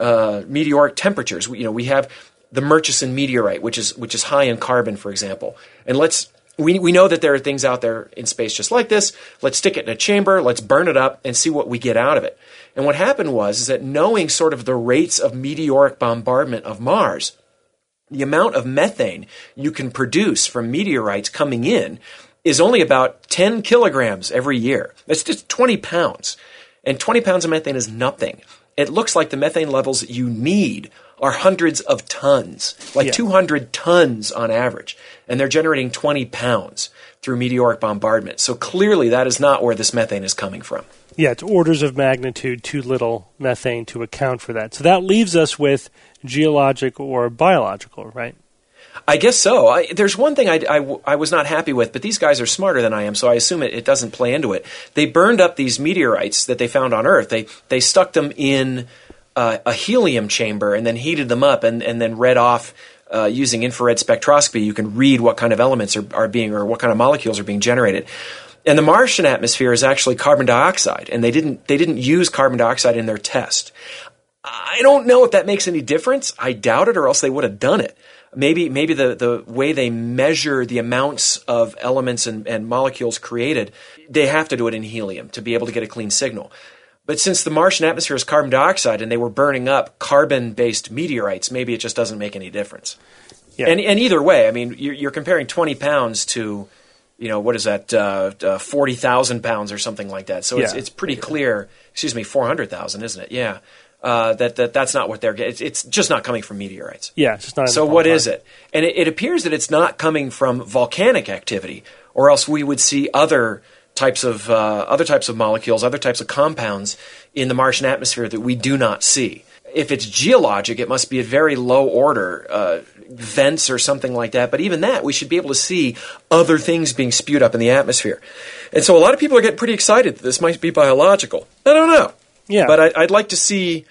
temperatures. We have the Murchison meteorite, which is high in carbon, for example. And we know that there are things out there in space just like this. Let's stick it in a chamber, let's burn it up, and see what we get out of it. And what happened is that knowing sort of the rates of meteoric bombardment of Mars, the amount of methane you can produce from meteorites coming in is only about 10 kilograms every year. That's just 20 pounds. And 20 pounds of methane is nothing. It looks like the methane levels that you need are hundreds of tons, 200 tons on average. And they're generating 20 pounds through meteoric bombardment. So clearly that is not where this methane is coming from. Yeah, it's orders of magnitude too little methane to account for that. So that leaves us with geologic or biological, right? I guess so. There's one thing I was not happy with, but these guys are smarter than I am, so I assume it doesn't play into it. They burned up these meteorites that they found on Earth. They stuck them in a helium chamber and then heated them up and then read off using infrared spectroscopy. You can read what kind of elements are being, or what kind of molecules are being generated. And the Martian atmosphere is actually carbon dioxide, and they didn't use carbon dioxide in their test. I don't know if that makes any difference. I doubt it, or else they would have done it. Maybe the way they measure the amounts of elements and molecules created, they have to do it in helium to be able to get a clean signal. But since the Martian atmosphere is carbon dioxide and they were burning up carbon-based meteorites, maybe it just doesn't make any difference. Yeah. And either way, I mean, you're comparing 20 pounds to, what is that, 40,000 pounds or something like that. So it's pretty clear. 400,000, isn't it? Yeah. That's not what they're getting. It's just not coming from meteorites. Yeah, it's just not. So what is it? And it appears that it's not coming from volcanic activity, or else we would see other types of molecules, other types of compounds in the Martian atmosphere that we do not see. If it's geologic, it must be a very low order, vents or something like that. But even that, we should be able to see other things being spewed up in the atmosphere. And so a lot of people are getting pretty excited that this might be biological. I don't know. Yeah. But I'd like to see,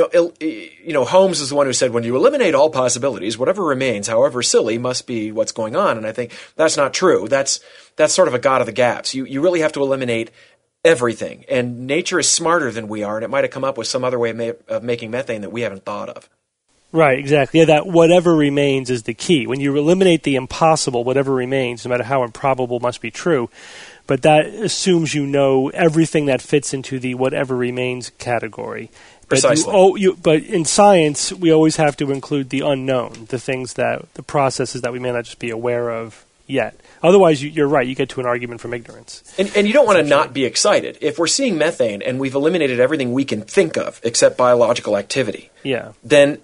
Holmes is the one who said, when you eliminate all possibilities, whatever remains, however silly, must be what's going on. And I think that's not true. That's sort of a god of the gaps. You really have to eliminate everything. And nature is smarter than we are, and it might have come up with some other way of making methane that we haven't thought of. Right, exactly. Yeah, that whatever remains is the key. When you eliminate the impossible, whatever remains, no matter how improbable, must be true. But that assumes you know everything that fits into the whatever remains category. Precisely. But in science, we always have to include the unknown, the processes that we may not just be aware of yet. Otherwise, you're right. You get to an argument from ignorance. And you don't want to not be excited. If we're seeing methane and we've eliminated everything we can think of except biological activity, then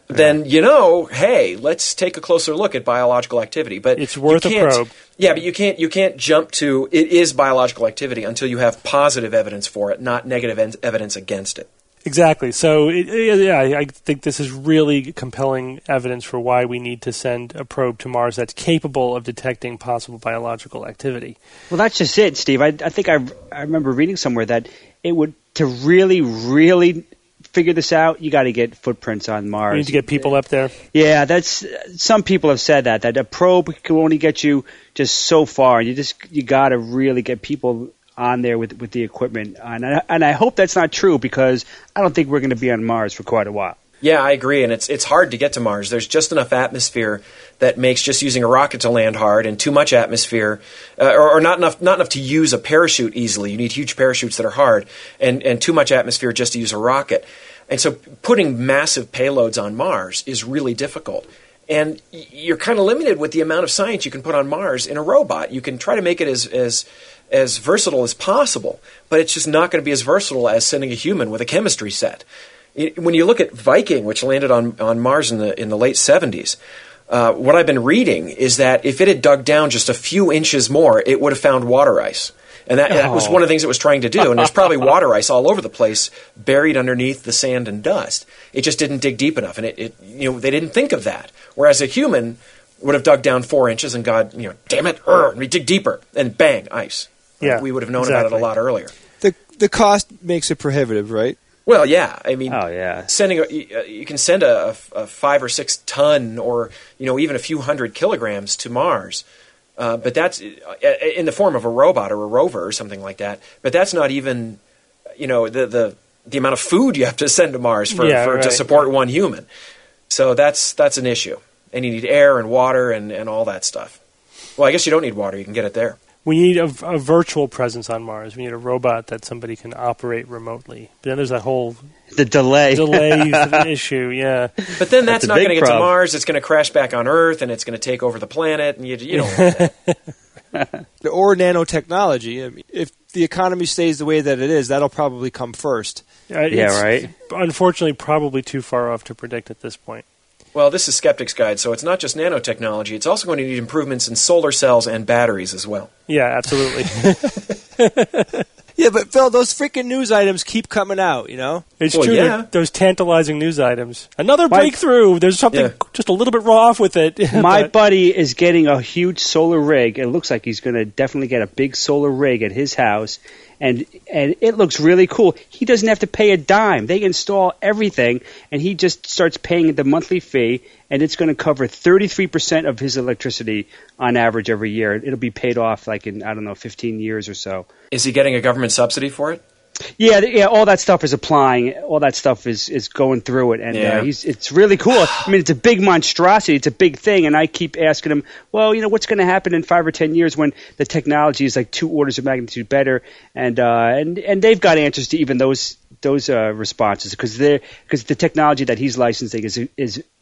hey, let's take a closer look at biological activity. But it's worth a probe. Yeah, but you can't jump to it is biological activity until you have positive evidence for it, not negative evidence against it. Exactly. So, I think this is really compelling evidence for why we need to send a probe to Mars that's capable of detecting possible biological activity. Well, that's just it, Steve. I think I remember reading somewhere that it would, to really, really figure this out, you got to get footprints on Mars. You need to get people up there. Yeah, some people have said that a probe can only get you just so far. You got to really get people on there with the equipment, and I hope that's not true, because I don't think we're going to be on Mars for quite a while. Yeah, I agree, and it's hard to get to Mars. There's just enough atmosphere that makes just using a rocket to land hard, and too much atmosphere, or not enough to use a parachute easily. You need huge parachutes that are hard, and too much atmosphere just to use a rocket. And so putting massive payloads on Mars is really difficult. And you're kind of limited with the amount of science you can put on Mars in a robot. You can try to make it as versatile as possible, but it's just not going to be as versatile as sending a human with a chemistry set. When you look at Viking, which landed on Mars in the late 70s, what I've been reading is that if it had dug down just a few inches more, it would have found water ice. And that was one of the things it was trying to do. And there's probably water ice all over the place, buried underneath the sand and dust. It just didn't dig deep enough, and they didn't think of that. Whereas a human would have dug down 4 inches and got, damn it, we dig deeper, and bang, ice. Yeah, we would have known about it a lot earlier. The cost makes it prohibitive, right? Well, yeah. I mean, you can send a 5 or 6 ton or even a few hundred kilograms to Mars, but that's in the form of a robot or a rover or something like that. But that's not even the amount of food you have to send to Mars to support one human. So that's an issue, and you need air and water and all that stuff. Well, I guess you don't need water; you can get it there. We need a virtual presence on Mars. We need a robot that somebody can operate remotely. But then there's that whole delay issue, yeah. But then that's not going to get to Mars. It's going to crash back on Earth, and it's going to take over the planet, and you don't want that. Or nanotechnology. I mean, if the economy stays the way that it is, that'll probably come first. Right. Unfortunately, probably too far off to predict at this point. Well, this is Skeptic's Guide, so it's not just nanotechnology. It's also going to need improvements in solar cells and batteries as well. Yeah, absolutely. Yeah, but Phil, those freaking news items keep coming out, It's true. Yeah. Those tantalizing news items. Another breakthrough. There's something just a little bit raw off with it. My buddy is getting a huge solar rig. It looks like he's going to definitely get a big solar rig at his house. And it looks really cool. He doesn't have to pay a dime. They install everything, and he just starts paying the monthly fee, and it's going to cover 33% of his electricity on average every year. It'll be paid off in, 15 years or so. Is he getting a government subsidy for it? Yeah, all that stuff is applying. All that stuff is going through it, and it's really cool. I mean, it's a big monstrosity. It's a big thing, and I keep asking him, well, what's going to happen in 5 or 10 years when the technology is like 2 orders of magnitude better, and they've got answers to even those responses because the technology that he's licensing is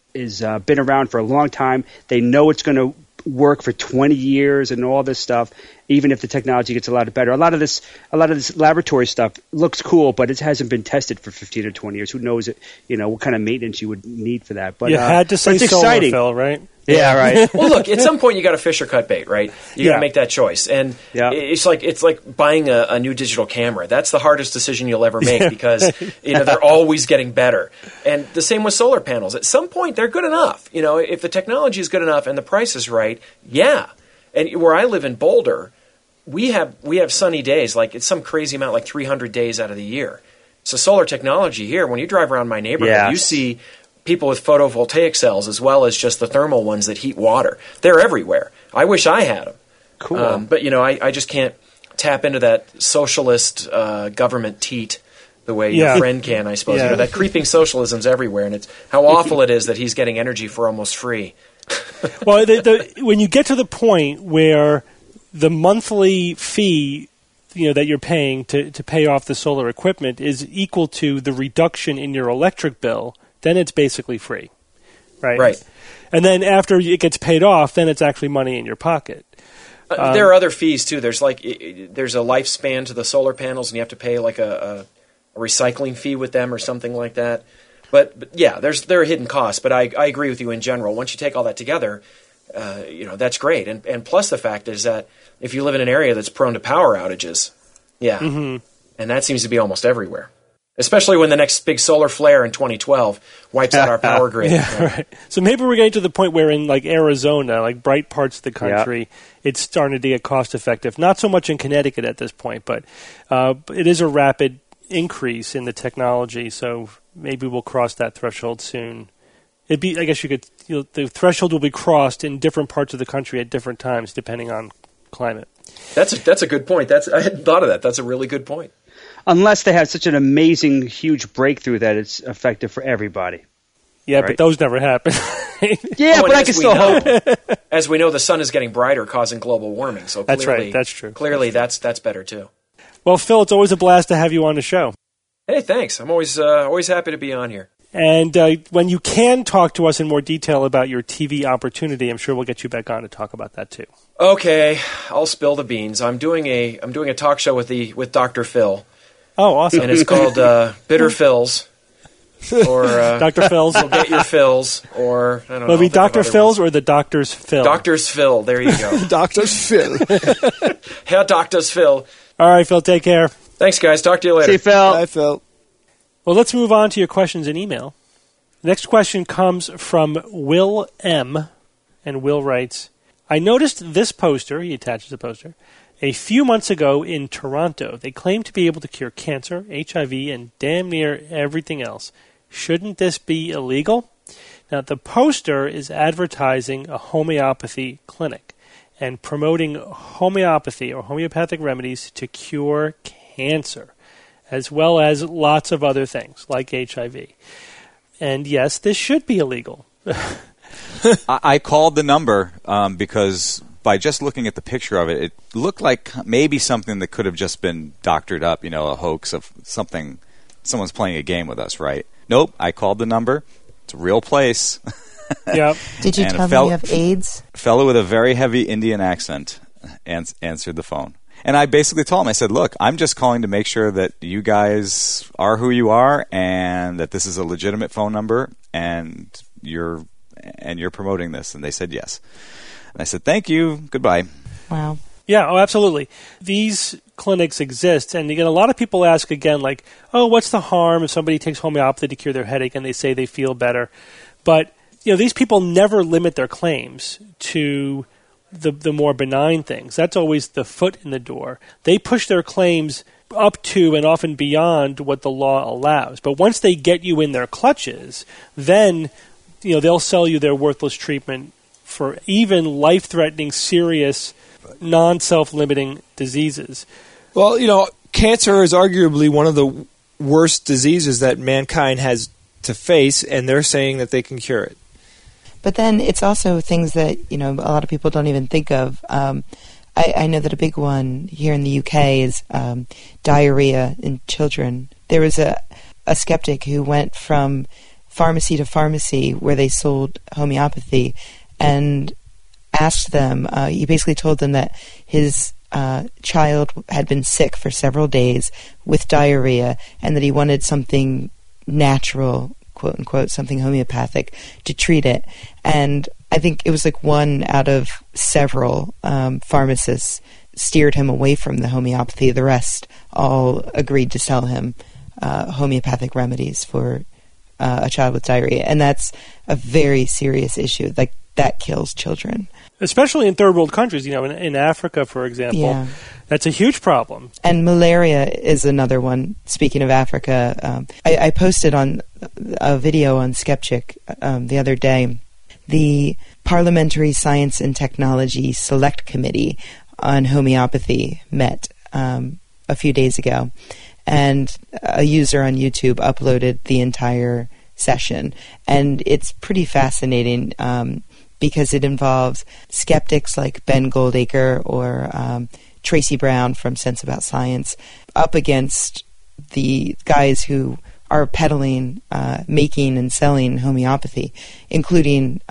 is been around for a long time. They know it's going to work for 20 years and all this stuff, even if the technology gets a lot better. A lot of this laboratory stuff looks cool, but it hasn't been tested for 15 or 20 years. Who knows it, what kind of maintenance you would need for that. But you had to say solar, exciting. Phil, right? Yeah, right. Well, look, at some point you got to fish or cut bait, right? You got to make that choice, and it's like buying a new digital camera. That's the hardest decision you'll ever make because they're always getting better. And the same with solar panels. At some point, they're good enough. If the technology is good enough and the price is right, yeah. And where I live in Boulder, we have sunny days. Like it's some crazy amount, like 300 days out of the year. So solar technology here. When you drive around my neighborhood, you see people with photovoltaic cells as well as just the thermal ones that heat water. They're everywhere. I wish I had them. Cool. But, I just can't tap into that socialist government teat the way your friend can, I suppose. Yeah. That creeping socialism's everywhere, and it's how awful it is that he's getting energy for almost free. Well, when you get to the point where the monthly fee that you're paying to pay off the solar equipment is equal to the reduction in your electric bill, then it's basically free, right? Right. And then after it gets paid off, then it's actually money in your pocket. There are other fees too. There's there's a lifespan to the solar panels, and you have to pay like a recycling fee with them or something like that. But yeah, there are hidden costs. But I agree with you in general. Once you take all that together, that's great. And plus the fact is that if you live in an area that's prone to power outages, and that seems to be almost everywhere. Especially when the next big solar flare in 2012 wipes out our power grid. Yeah, right. So maybe we're getting to the point where in like Arizona, like bright parts of the country, it's starting to get cost effective. Not so much in Connecticut at this point, but it is a rapid increase in the technology. So maybe we'll cross that threshold soon. I guess the threshold will be crossed in different parts of the country at different times depending on climate. That's a good point. I hadn't thought of that. That's a really good point. Unless they have such an amazing, huge breakthrough that it's effective for everybody. Yeah, right? but those never happen. Yeah, but I can still hope. As we know, the sun is getting brighter, causing global warming. So that's right. That's true. Clearly, that's better too. Well, Phil, it's always a blast to have you on the show. Hey, thanks. I'm always happy to be on here. And when you can talk to us in more detail about your TV opportunity, I'm sure we'll get you back on to talk about that too. Okay, I'll spill the beans. I'm doing a talk show with Dr. Phil. Oh, awesome! And it's called Bitter Phils, or Dr. Phil's. You'll get your fills, or I don't know. Will it be Dr. Phil's or the Doctor's Phil? Doctor's Phil. There you go. Doctor's Phil. Herr Doctor's Phil. All right, Phil. Take care. Thanks, guys. Talk to you later. See you, Phil. Bye, Phil. Well, let's move on to your questions in email. The next question comes from Will M. And Will writes, I noticed this poster, he attaches a poster, a few months ago in Toronto. They claim to be able to cure cancer, HIV, and damn near everything else. Shouldn't this be illegal? Now, the poster is advertising a homeopathy clinic and promoting homeopathy or homeopathic remedies to cure cancer, as well as lots of other things like HIV. And yes, this should be illegal. I called the number because by just looking at the picture of it, it looked like maybe something that could have just been doctored up, a hoax of something. Someone's playing a game with us, right? Nope, I called the number. It's a real place. Yep. Did you tell me you have AIDS? A fellow with a very heavy Indian accent answered the phone. And I basically told him, I said, look, I'm just calling to make sure that you guys are who you are and that this is a legitimate phone number and you're promoting this. And they said yes. And I said, thank you. Goodbye. Wow. Yeah, oh, absolutely. These clinics exist. And again, a lot of people ask again, like, oh, what's the harm if somebody takes homeopathy to cure their headache and they say they feel better? But, these people never limit their claims to the more benign things. That's always the foot in the door. They push their claims up to and often beyond what the law allows. But once they get you in their clutches, then they'll sell you their worthless treatment for even life-threatening, serious, non-self-limiting diseases. Well, cancer is arguably one of the worst diseases that mankind has to face, and they're saying that they can cure it. But then it's also things that, a lot of people don't even think of. I know that a big one here in the UK is diarrhea in children. There was a skeptic who went from pharmacy to pharmacy where they sold homeopathy and asked them, he basically told them that his child had been sick for several days with diarrhea and that he wanted something natural, quote unquote, something homeopathic to treat it. And I think it was like one out of several pharmacists steered him away from the homeopathy. The rest all agreed to sell him homeopathic remedies for a child with diarrhea. And that's a very serious issue. Like, that kills children. Especially in third world countries, in Africa, for example, that's a huge problem. And malaria is another one. Speaking of Africa, I posted on a video on Skeptic the other day. The Parliamentary Science and Technology Select Committee on Homeopathy met a few days ago, and a user on YouTube uploaded the entire session. And it's pretty fascinating because it involves skeptics like Ben Goldacre or Tracy Brown from Sense About Science up against the guys who are peddling, making and selling homeopathy, including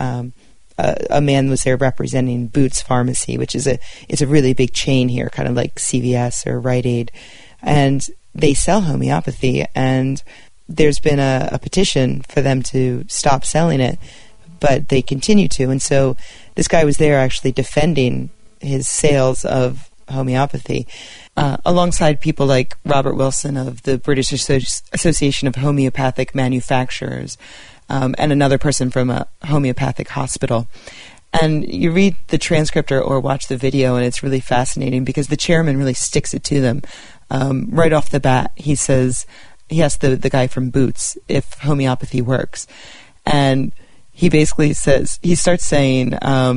a man was there representing Boots Pharmacy, which is it's a really big chain here, kind of like CVS or Rite Aid, and they sell homeopathy. And there's been a petition for them to stop selling it, but they continue to. And so this guy was there actually defending his sales of homeopathy, alongside people like Robert Wilson of the British Association of Homeopathic Manufacturers, and another person from a homeopathic hospital. And you read the transcript or watch the video, and it's really fascinating because the chairman really sticks it to them. Right off the bat, he says, he asked the guy from Boots if homeopathy works. And he basically says, he starts saying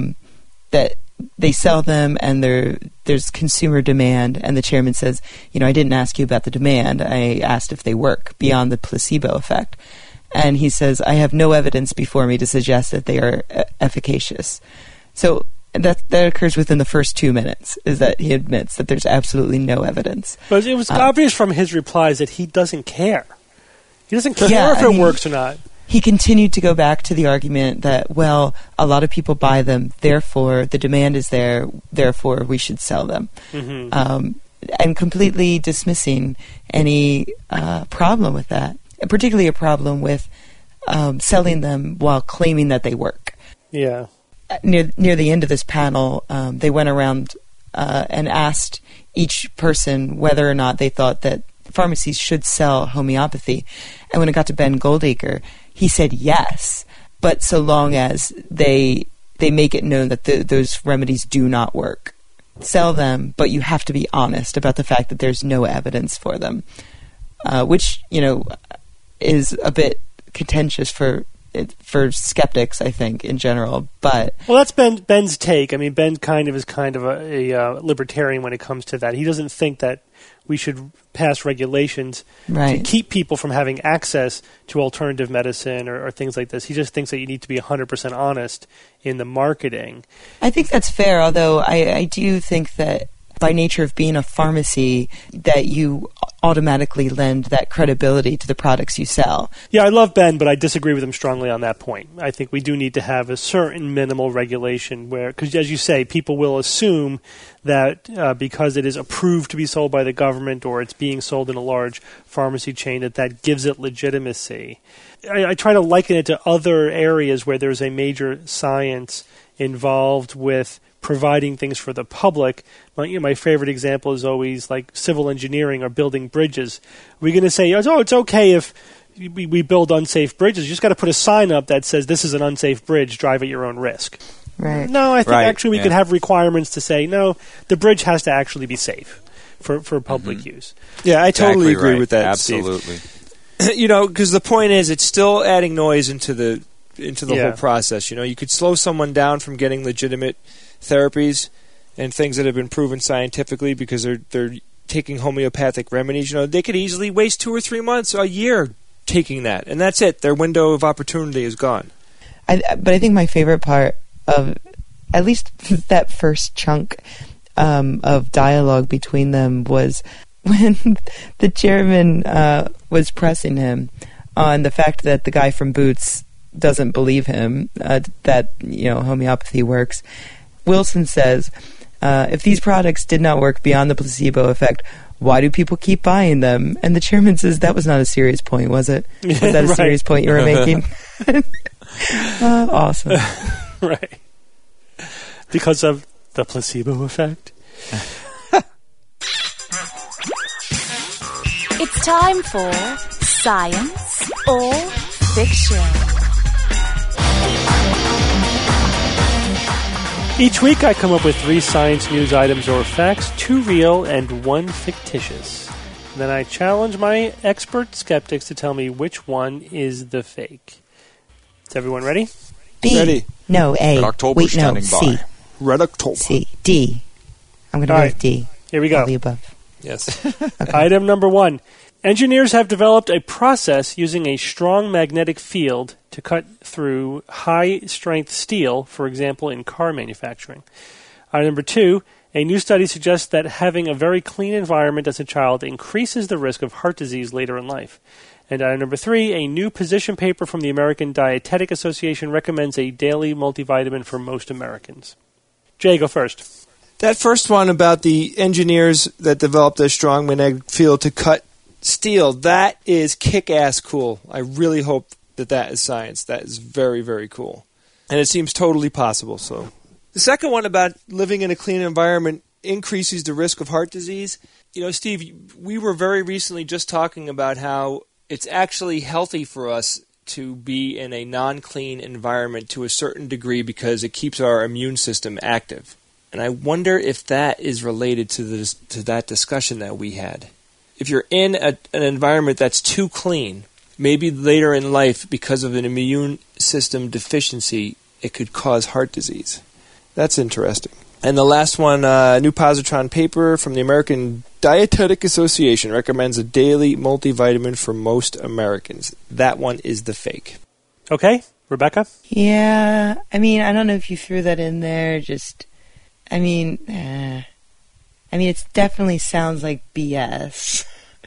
that they sell them and there's consumer demand. And the chairman says, I didn't ask you about the demand. I asked if they work beyond the placebo effect. And he says, I have no evidence before me to suggest that they are efficacious. So that occurs within the first 2 minutes, is that he admits that there's absolutely no evidence. But it was obvious from his replies that he doesn't care. He doesn't care if it works or not. He continued to go back to the argument that, well, a lot of people buy them, therefore the demand is there, therefore we should sell them. Mm-hmm. And completely dismissing any problem with that, and particularly a problem with selling them while claiming that they work. Yeah. Near the end of this panel, they went around and asked each person whether or not they thought that pharmacies should sell homeopathy. And when it got to Ben Goldacre, he said yes, but so long as they make it known that those remedies do not work. Sell them, but you have to be honest about the fact that there's no evidence for them, which, is a bit contentious for skeptics, I think, in general. But that's Ben's take. I mean, Ben is a libertarian when it comes to that. He doesn't think that we should pass regulations to keep people from having access to alternative medicine or things like this. He just thinks that you need to be 100% honest in the marketing. I think that's fair, although I do think that by nature of being a pharmacy, that you automatically lend that credibility to the products you sell. Yeah, I love Ben, but I disagree with him strongly on that point. I think we do need to have a certain minimal regulation where, because as you say, people will assume that because it is approved to be sold by the government or it's being sold in a large pharmacy chain, that gives it legitimacy. I try to liken it to other areas where there's a major science involved with providing things for the public. My favorite example is always like civil engineering or building bridges. We're going to say, it's okay if we build unsafe bridges. You just got to put a sign up that says this is an unsafe bridge, drive at your own risk. Right. No, I think actually we could have requirements to say, no, the bridge has to actually be safe for public use. Yeah, I totally agree with that, Absolutely. Steve. Because the point is it's still adding noise into the whole process. You could slow someone down from getting legitimate therapies and things that have been proven scientifically because they're taking homeopathic remedies. They could easily waste 2 or 3 months, a year taking that, and that's it. Their window of opportunity is gone. But I think my favorite part of at least that first chunk of dialogue between them was when the chairman was pressing him on the fact that the guy from Boots doesn't believe him, that homeopathy works. Wilson says, if these products did not work beyond the placebo effect, why do people keep buying them? And the chairman says, that was not a serious point, was it? Was that a Right. serious point you were making? Awesome. Right. Because of the placebo effect. It's time for Science or Fiction. Each week I come up with 3 science news items or facts, 2 real and 1 fictitious. Then I challenge my expert skeptics to tell me which one is the fake. Is everyone ready? B. Ready. No, A. Red October Wait, no, standing C. by. Red October. C. D. I'm going to All go right. with D. Here we All go. the above. Yes. Item number 1. Engineers have developed a process using a strong magnetic field to cut through high-strength steel, for example, in car manufacturing. Item number 2. A new study suggests that having a very clean environment as a child increases the risk of heart disease later in life. And item number 3. A new position paper from the American Dietetic Association recommends a daily multivitamin for most Americans. Jay, go first. That first one about the engineers that developed a strong magnetic field to cut steel, that is kick-ass cool. I really hope that is science. That is very, very cool. And it seems totally possible. So, the second one about living in a clean environment increases the risk of heart disease. Steve, we were very recently just talking about how it's actually healthy for us to be in a non-clean environment to a certain degree because it keeps our immune system active. And I wonder if that is related to that discussion that we had. If you're in an environment that's too clean, maybe later in life, because of an immune system deficiency, it could cause heart disease. That's interesting. And the last one, a new positron paper from the American Dietetic Association recommends a daily multivitamin for most Americans. That one is the fake. Okay, Rebecca? Yeah, I don't know if you threw that in there, it definitely sounds like BS.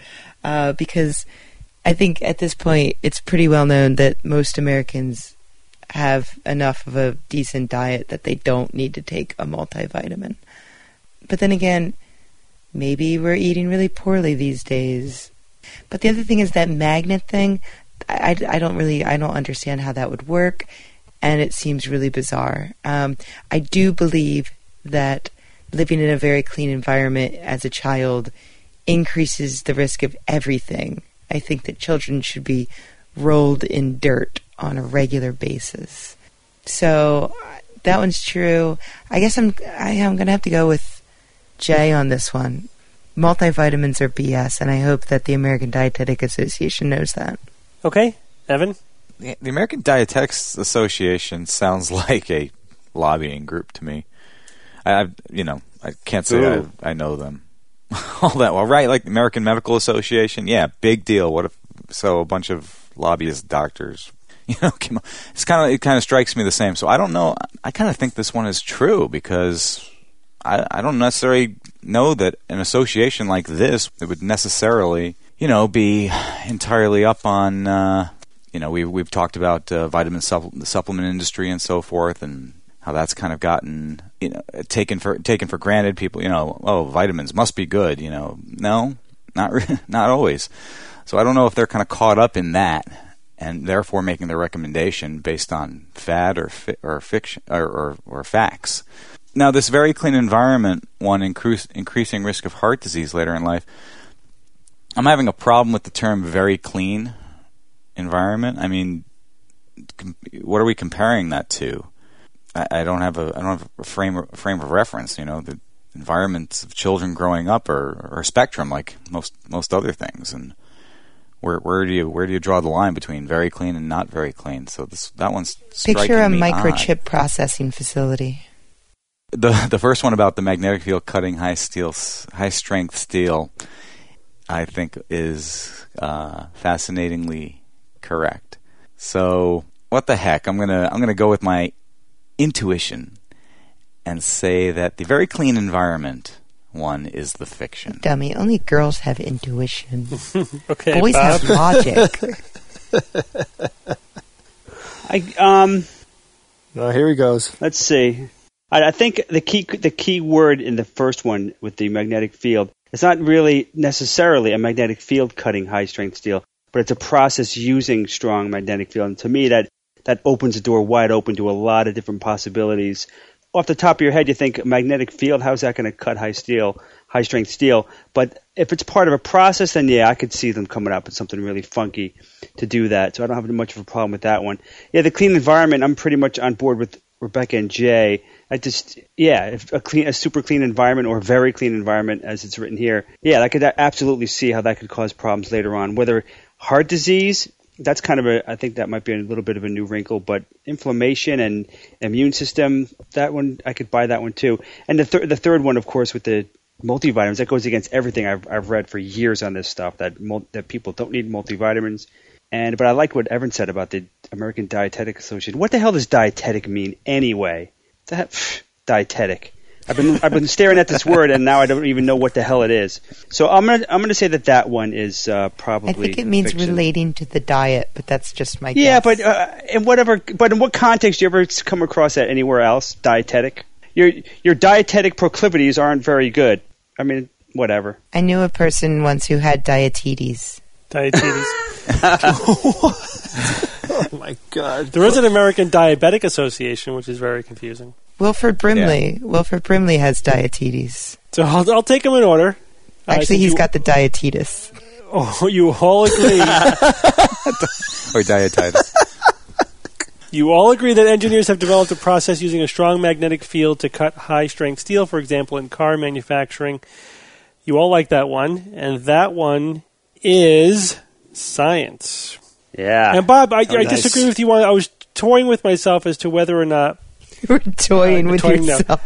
Because I think at this point it's pretty well known that most Americans have enough of a decent diet that they don't need to take a multivitamin. But then again, maybe we're eating really poorly these days. But the other thing is that magnet thing, I don't understand how that would work, and it seems really bizarre. I do believe that living in a very clean environment as a child increases the risk of everything. I think that children should be rolled in dirt on a regular basis. So that one's true. I guess I'm going to have to go with Jay on this one. Multivitamins are BS, and I hope that the American Dietetic Association knows that. Okay, Evan? The American Dietetics Association sounds like a lobbying group to me. I can't say I know them all that well, right? Like the American Medical Association, yeah, big deal. What if a bunch of lobbyist doctors, came up. It kind of strikes me the same. So I don't know. I kind of think this one is true because I don't necessarily know that an association like this it would necessarily, be entirely up on. We've talked about vitamin supplement industry and so forth, and how that's kind of gotten taken for granted. People, vitamins must be good. No, not always. So I don't know if they're kind of caught up in that, and therefore making the recommendation based on fad or fiction or facts. Now, this very clean environment one increasing risk of heart disease later in life. I'm having a problem with the term "very clean environment." I mean, what are we comparing that to? I don't have a frame of reference. The environments of children growing up are a spectrum, like most other things. And where do you draw the line between very clean and not very clean? So that one's striking Picture a me microchip odd. processing facility. The first one about the magnetic field cutting high strength steel, I think is fascinatingly correct. So what the heck? I'm gonna go with my intuition and say that the very clean environment one is the fiction. Dummy, only girls have intuition. Okay, Boys Bob. have logic. Here he goes. Let's see. I think the key word in the first one with the magnetic field, it's not really necessarily a magnetic field cutting high strength steel, but it's a process using strong magnetic field. And to me, that opens the door wide open to a lot of different possibilities. Off the top of your head, you think magnetic field, how's that going to cut high strength steel? But if it's part of a process, then yeah, I could see them coming up with something really funky to do that. So I don't have much of a problem with that one. Yeah, the clean environment, I'm pretty much on board with Rebecca and Jay. If a super clean environment or a very clean environment, as it's written here, yeah, I could absolutely see how that could cause problems later on. Whether heart disease, that's kind of I think that might be a little bit of a new wrinkle, but inflammation and immune system, that one, I could buy that one too. And the third one, of course, with the multivitamins, that goes against everything I've read for years on this stuff, that people don't need multivitamins. But I like what Evan said about the American Dietetic Association. What the hell does dietetic mean anyway? Dietetic. I've been staring at this word, and now I don't even know what the hell it is. So I'm gonna say that one is probably. I think it means fiction. Relating to the diet, but that's just my guess. Yeah, but in what context do you ever come across that anywhere else? Dietetic. Your dietetic proclivities aren't very good. I mean, whatever. I knew a person once who had diabetes. Oh my God! There is an American Diabetic Association, which is very confusing. Wilford Brimley. Yeah. Wilford Brimley has diabetes. So I'll take them in order. Actually, he's got the diabetes. Oh, you all agree. Or dietitis. You all agree that engineers have developed a process using a strong magnetic field to cut high-strength steel, for example, in car manufacturing. You all like that one, and that one is science. Yeah. And Bob, I disagree with you. I was toying with myself as to whether or not. You were toying with yourself.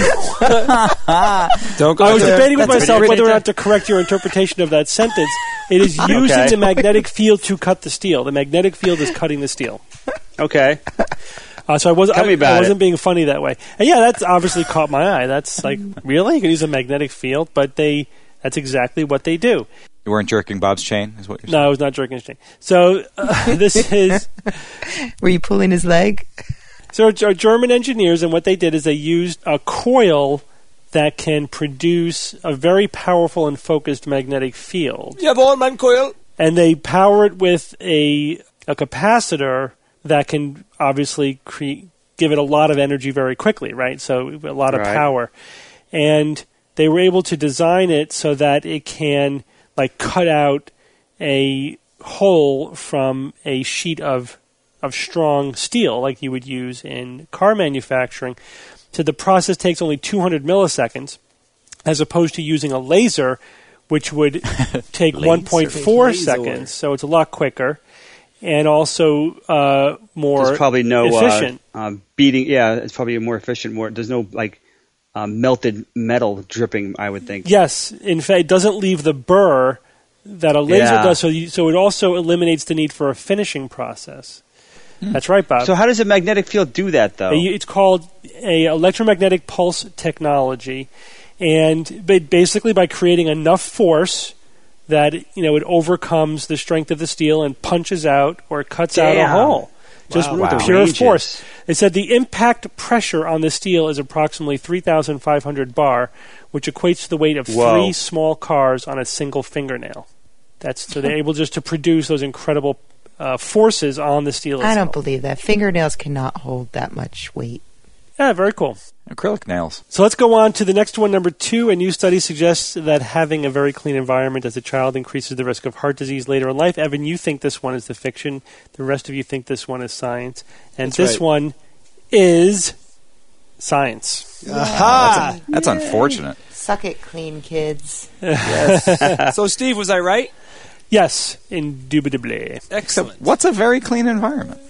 Don't go I was there. debating with myself whether or not to correct your interpretation of that sentence. It is using the magnetic field to cut the steel. The magnetic field is cutting the steel. Okay. So I wasn't it. being funny that way. And yeah, that's obviously caught my eye. That's like, really? You can use a magnetic field? But that's exactly what they do. You weren't jerking Bob's chain, is what you're saying? No, I was not jerking his chain. So this is... Were you pulling his leg? So our German engineers, and what they did is they used a coil that can produce a very powerful and focused magnetic field. Jawohl, mein Coil. And they power it with a capacitor that can obviously give it a lot of energy very quickly, right? So a lot of power. And they were able to design it so that it can cut out a hole from a sheet of strong steel like you would use in car manufacturing. So the process takes only 200 milliseconds as opposed to using a laser, which would take 1.4 seconds. So it's a lot quicker and also more There's probably no efficient. Beating. Yeah, it's probably more efficient. There's no melted metal dripping, I would think. Yes. In fact, it doesn't leave the burr that a laser does, so it also eliminates the need for a finishing process. That's right, Bob. So how does a magnetic field do that, though? It's called a electromagnetic pulse technology, and basically by creating enough force that it overcomes the strength of the steel and punches out or cuts out a hole. Just pure force. They said the impact pressure on the steel is approximately 3,500 bar, which equates to the weight of 3 small cars on a single fingernail. So they're able just to produce those incredible forces on the steel itself. I don't believe that. Fingernails cannot hold that much weight. Yeah, very cool. Acrylic nails. So let's go on to the next one, number 2. A new study suggests that having a very clean environment as a child increases the risk of heart disease later in life. Evan, you think this one is the fiction. The rest of you think this one is science. And this one is science. Aha! That's unfortunate. Suck it, clean kids. Yes. So, Steve, was I right? Yes, indubitably. Excellent. What's a very clean environment?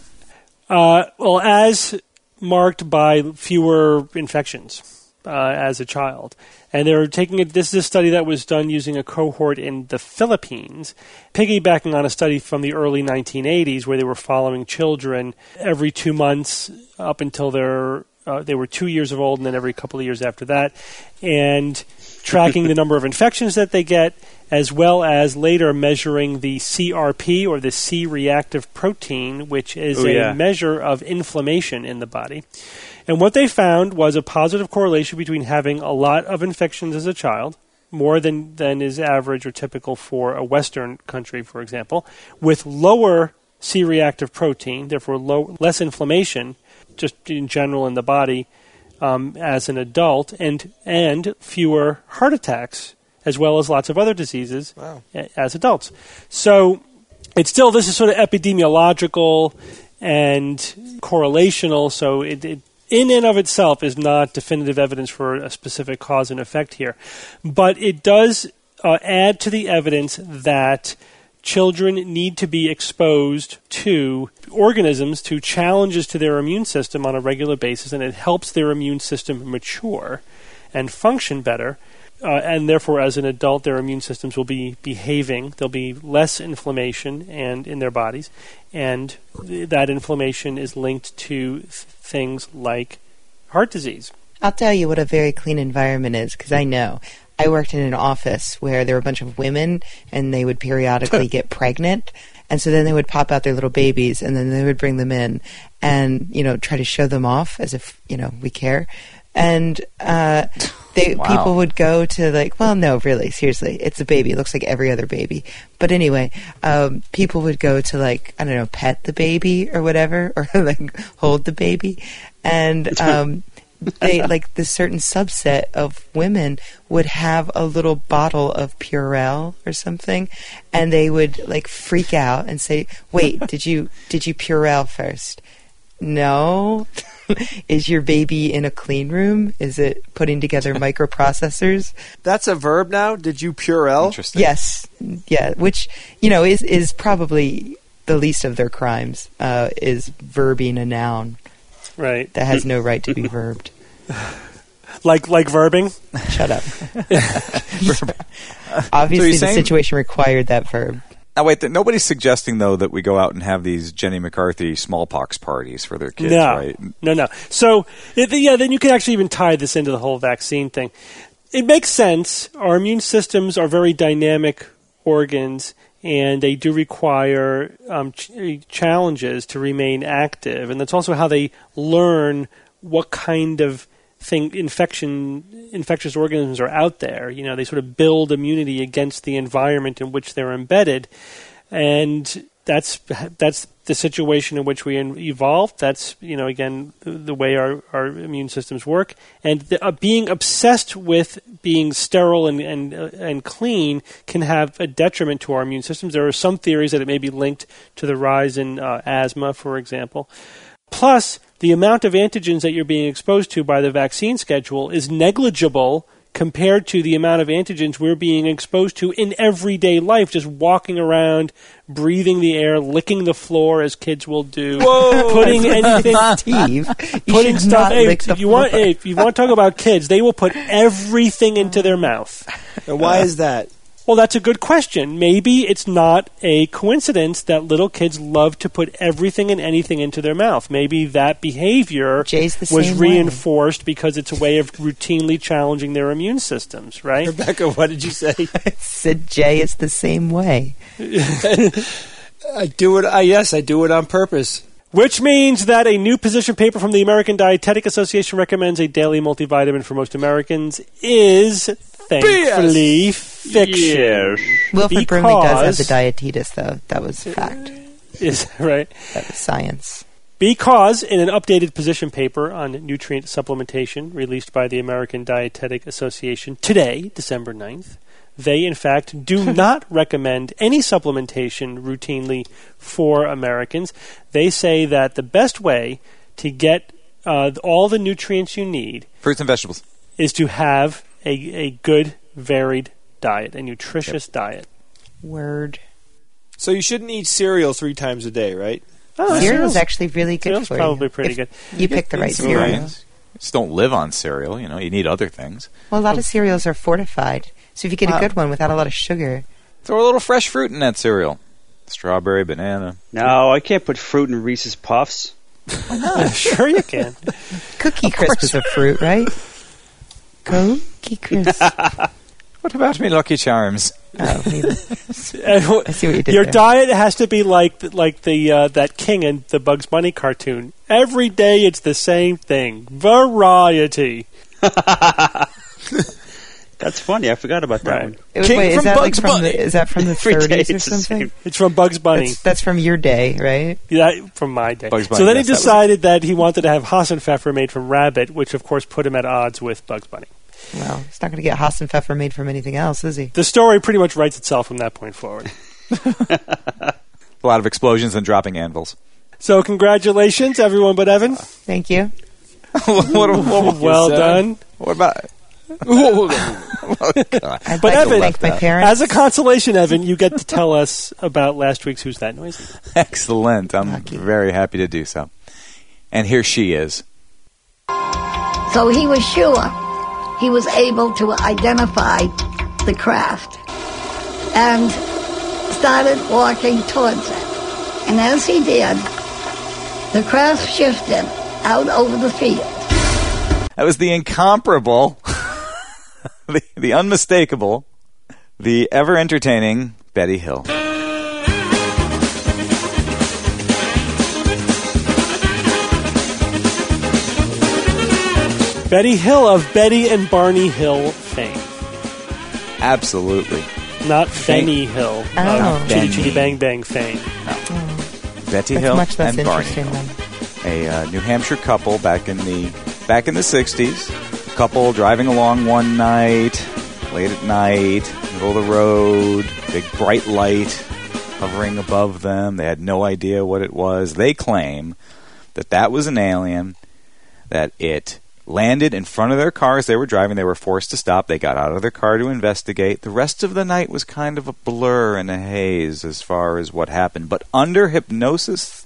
Well, as marked by fewer infections as a child. And they're taking it. This is a study that was done using a cohort in the Philippines, piggybacking on a study from the early 1980s where they were following children every 2 months up until they were 2 years old, and then every couple of years after that. And tracking the number of infections that they get, as well as later measuring the CRP, or the C-reactive protein, which is a measure of inflammation in the body. And what they found was a positive correlation between having a lot of infections as a child, more than is average or typical for a Western country, for example, with lower C-reactive protein, therefore less inflammation, just in general in the body as an adult, and fewer heart attacks, as well as lots of other diseases as adults. So it's still, this is sort of epidemiological and correlational, so it in and of itself is not definitive evidence for a specific cause and effect here. But it does add to the evidence that children need to be exposed to organisms, to challenges to their immune system on a regular basis, and it helps their immune system mature and function better. And therefore, as an adult, their immune systems will be behaving. There'll be less inflammation in their bodies, and that inflammation is linked to things like heart disease. I'll tell you what a very clean environment is, because I know. I worked in an office where there were a bunch of women, and they would periodically get pregnant, and so then they would pop out their little babies, and then they would bring them in and, try to show them off as if, we care. And people would go to well, no, really, seriously, it's a baby. It looks like every other baby. But anyway, people would go to pet the baby or whatever, or hold the baby. And they this certain subset of women would have a little bottle of Purell or something, and they would freak out and say, "Wait, did you Purell first?" No. Is your baby in a clean room? Is it putting together microprocessors? That's a verb now? Did you Purell? Interesting. Yes. Yeah, which, is probably the least of their crimes, is verbing a noun. Right. That has no right to be verbed. Like verbing? Shut up. Obviously, the situation required that verb. Now, wait, nobody's suggesting, though, that we go out and have these Jenny McCarthy smallpox parties for their kids, right? No. So, then you can actually even tie this into the whole vaccine thing. It makes sense. Our immune systems are very dynamic organs, and they do require challenges to remain active. And that's also how they learn what kind of infectious organisms are out there. They sort of build immunity against the environment in which they're embedded, and that's the situation in which we evolved. That's again the way our immune systems work, and being obsessed with being sterile and clean can have a detriment to our immune systems. There are some theories that it may be linked to the rise in asthma, for example. Plus, the amount of antigens that you're being exposed to by the vaccine schedule is negligible compared to the amount of antigens we're being exposed to in everyday life, just walking around, breathing the air, licking the floor as kids will do. Whoa! Putting anything, Steve, putting stuff. If you want to talk about kids, they will put everything into their mouth. And why is that? Well, that's a good question. Maybe it's not a coincidence that little kids love to put everything and anything into their mouth. Maybe that behavior was reinforced because it's a way of routinely challenging their immune systems, right? Rebecca, what did you say? I said, Jay, it's the same way. I do it on purpose. Which means that a new position paper from the American Dietetic Association recommends a daily multivitamin for most Americans is, thankfully, fiction. Yes. Wilfred Brimley does have the diabetes, though. That was a fact. Is right. That was science. Because in an updated position paper on nutrient supplementation released by the American Dietetic Association today, December 9th, they, in fact, do not recommend any supplementation routinely for Americans. They say that the best way to get all the nutrients you need, fruits and vegetables, is to have a good, varied diet, a nutritious diet. Word. So you shouldn't eat cereal 3 times a day, right? Cereal's actually really good cereal's for you. Probably pretty good. You pick the right cereal. Just don't live on cereal. You need other things. Well, a lot of cereals are fortified. So if you get a good one without a lot of sugar. Throw a little fresh fruit in that cereal. Strawberry, banana. No, I can't put fruit in Reese's Puffs. Sure you can. Cookie Crisp is a fruit, right? Cookie Crisp. What about me Lucky Charms? Oh, I see what you did Your there. diet has to be like the that King in the Bugs Bunny cartoon. Every day it's the same thing. Variety. That's funny. I forgot about that Right. one. King Wait, from is that Bugs from Bunny. is that from the Every day 30s or it's the something? same. It's from Bugs Bunny. That's from your day, right? That, from my day. Bugs Bunny, So then yes, he that was- decided that he wanted to have Hassenpfeffer made from rabbit, which of course put him at odds with Bugs Bunny. Well, he's not going to get Hassenpfeffer made from anything else, is he? The story pretty much writes itself from that point forward. A lot of explosions and dropping anvils. So congratulations, everyone but Evan. Thank you. Well done. What about? I'd But like to Evan, thank my parents. As a consolation, Evan, you get to tell us about last week's Who's That Noisy? Excellent. I'm Lucky. very happy to do so. And here she is. So he was sure he was able to identify the craft and started walking towards it. And as he did, the craft shifted out over the field. That was the incomparable, the unmistakable, the ever entertaining Betty Hill. Betty Hill of Betty and Barney Hill fame. Absolutely. Not Benny Hill Oh. of Chitty Benny. Chitty Bang Bang fame. Betty That's Hill much less and Barney interesting Hill. then. A New Hampshire couple back in the 60s. A couple driving along one night, late at night, middle of the road, big bright light hovering above them. They had no idea what it was. They claim that was an alien, that it landed in front of their car as they were driving. They were forced to stop. They got out of their car to investigate. The rest of the night was kind of a blur and a haze as far as what happened. But under hypnosis,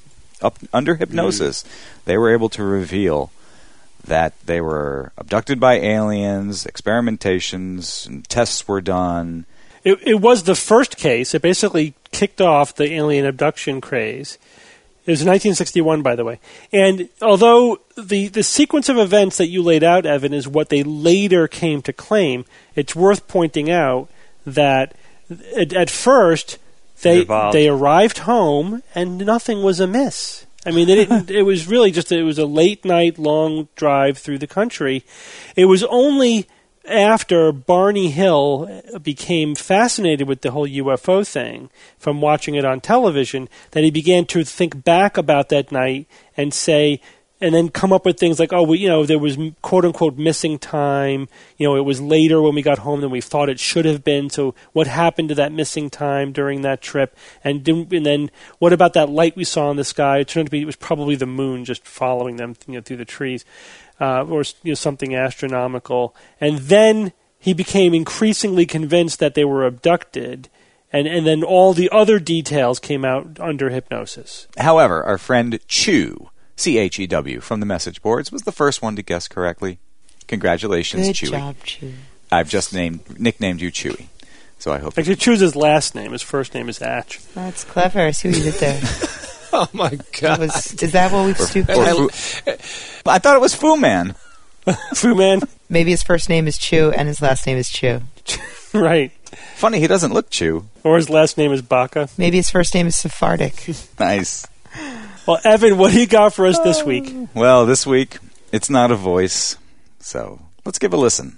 they were able to reveal that they were abducted by aliens, experimentations, and tests were done. It was the first case. It basically kicked off the alien abduction craze. It was 1961, by the way. And although the sequence of events that you laid out, Evan, is what they later came to claim, it's worth pointing out that at first they arrived home and nothing was amiss. I mean, they didn't. It was really just it was a late night, long drive through the country. It was only after Barney Hill became fascinated with the whole UFO thing from watching it on television that he began to think back about that night and say, and then come up with things like, there was quote unquote missing time. It was later when we got home than we thought it should have been. So what happened to that missing time during that trip? And then what about that light we saw in the sky? It turned out to be it was probably the moon just following them through the trees. Or something astronomical, and then he became increasingly convinced that they were abducted, and then all the other details came out under hypnosis. However, our friend Chew, Chew, from the message boards, was the first one to guess correctly. Congratulations, Good Chewy. job, Chew. I've just nicknamed you Chewy, so I hope. Actually, choose his last name. His first name is Atch. That's clever. I see what you did there. Oh my God! Is that what we've stooped Or to? I thought it was Fu Man. Fu Man, Maybe his first name is Chew and his last name is Chew. right? Funny, he doesn't look Chew. Or his last name is Baca. Maybe his first name is Sephardic. Nice. Well, Evan, what do you got for us this week? Well, this week it's not a voice, so let's give a listen.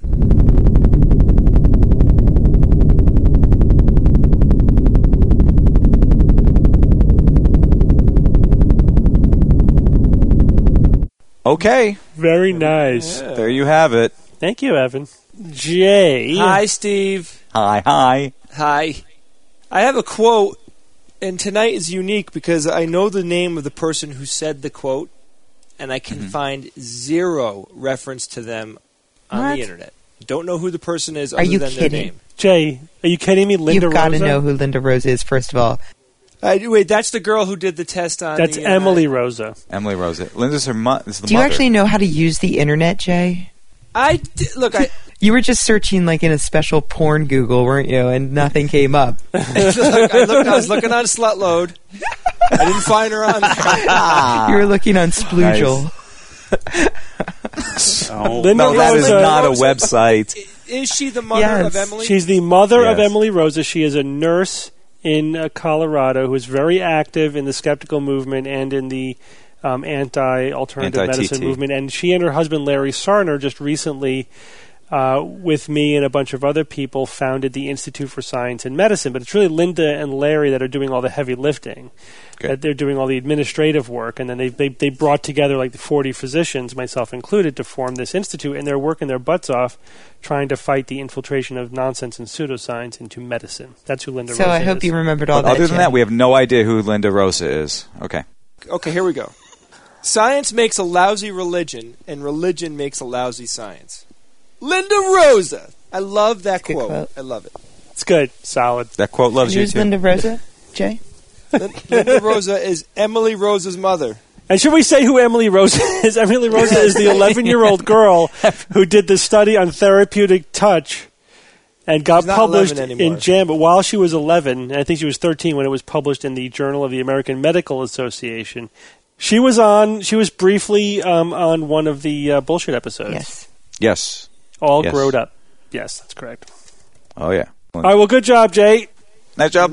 Okay, Very nice. there you have it. Thank you, Evan. Jay. Hi, Steve. Hi. Hi. I have a quote, and tonight is unique because I know the name of the person who said the quote, and I can find zero reference to them on What? the internet. Don't know who the person is Are other you than kidding? their name. Jay, are you kidding me? Linda You've got to Rosa? know who Linda Rose is, first of all. Wait, that's the girl who did the test on That's the Emily Rosa. Emily Rosa. Linda's her is the mother. Do you actually know how to use the internet, Jay? Look, You were just searching like in a special porn Google, weren't you? And nothing came up. I was looking on Slutload. I didn't find her on there. You were looking on Sploogel. Linda No, that is Rosa- not a website. Is she the mother of Emily? She's the mother of Yes. Emily Rosa. She is a nurse in Colorado who is very active in the skeptical movement and in the anti-alternative Anti-TT. medicine movement. And she and her husband, Larry Sarner, just recently, with me and a bunch of other people, founded the Institute for Science and Medicine. But it's really Linda and Larry that are doing all the heavy lifting. Good. That they're doing all the administrative work. And then they brought together like the 40 physicians, myself included, to form this institute. And they're working their butts off trying to fight the infiltration of nonsense and pseudoscience into medicine. That's who Linda So Rosa I hope is. you remembered all But that. other than Jim. that, we have no idea who Linda Rosa is. Okay. Okay, here we go. Science makes a lousy religion, and religion makes a lousy science. Linda Rosa. I love that Good quote. I love it. It's good. Solid. That quote loves you Who's too. Linda Rosa, Jay? Linda Rosa is Emily Rosa's mother. And should we say who Emily Rosa is? Emily Rosa is the 11-year-old girl who did the study on therapeutic touch and got She's not published 11 anymore. in JAMA. But while she was 11, and I think she was 13 when it was published in the Journal of the American Medical Association, she was briefly on one of the bullshit episodes. Yes. Yes. All Yes. growed up. Yes, that's correct. Oh, yeah. All right, well, good job, Jay. Nice job.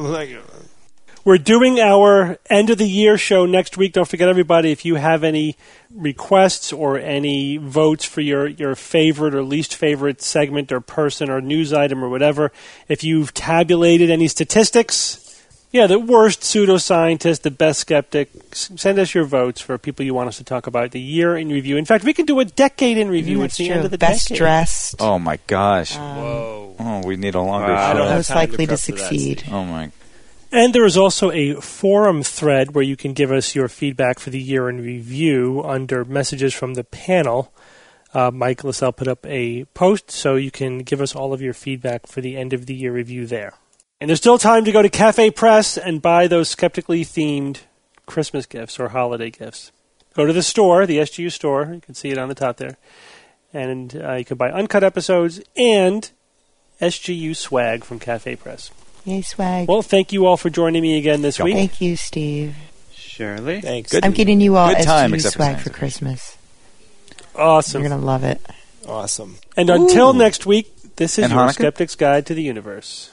We're doing our end of the year show next week. Don't forget, everybody, if you have any requests or any votes for your favorite or least favorite segment or person or news item or whatever, if you've tabulated any statistics, the worst pseudoscientist, the best skeptic, send us your votes for people you want us to talk about the year in review. In fact, we can do a decade in review. That's It's the true. end of the Best decade. dressed. Oh, my gosh. Whoa. Oh, we need a longer I don't show. have Most time likely to prep for that, succeed. Oh, my. And there is also a forum thread where you can give us your feedback for the year in review under messages from the panel. Mike LaSalle put up a post, so you can give us all of your feedback for the end of the year review there. And there's still time to go to Cafe Press and buy those skeptically themed Christmas gifts or holiday gifts. Go to the store, the SGU store. You can see it on the top there. And you can buy uncut episodes and SGU swag from Cafe Press. Yay, swag. Well, thank you all for joining me again this week. Thank you, Steve. Shirley. Thanks. Good. I'm getting you all Good time, SGU except for swag Science for Edition. Christmas. Awesome. You're going to love it. Awesome. And until next week, this is And your Hanukkah? Skeptic's Guide to the Universe.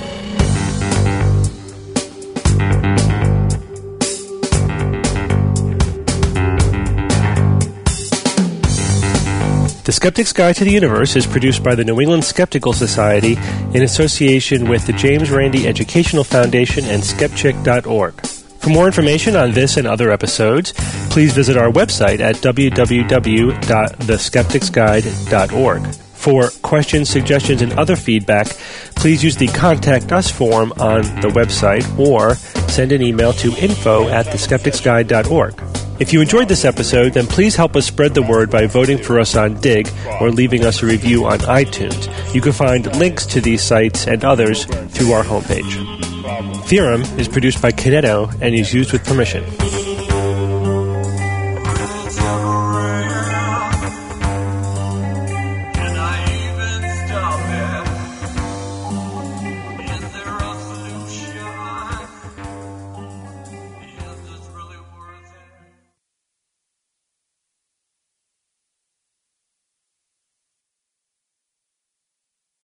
The Skeptic's Guide to the Universe is produced by the New England Skeptical Society in association with the James Randi Educational Foundation and Skepchick.org. For more information on this and other episodes, please visit our website at www.theskepticsguide.org. For questions, suggestions, and other feedback, please use the Contact Us form on the website or send an email to info@theskepticsguide.org. If you enjoyed this episode, then please help us spread the word by voting for us on Dig or leaving us a review on iTunes. You can find links to these sites and others through our homepage. Theorem is produced by Kineto and is used with permission.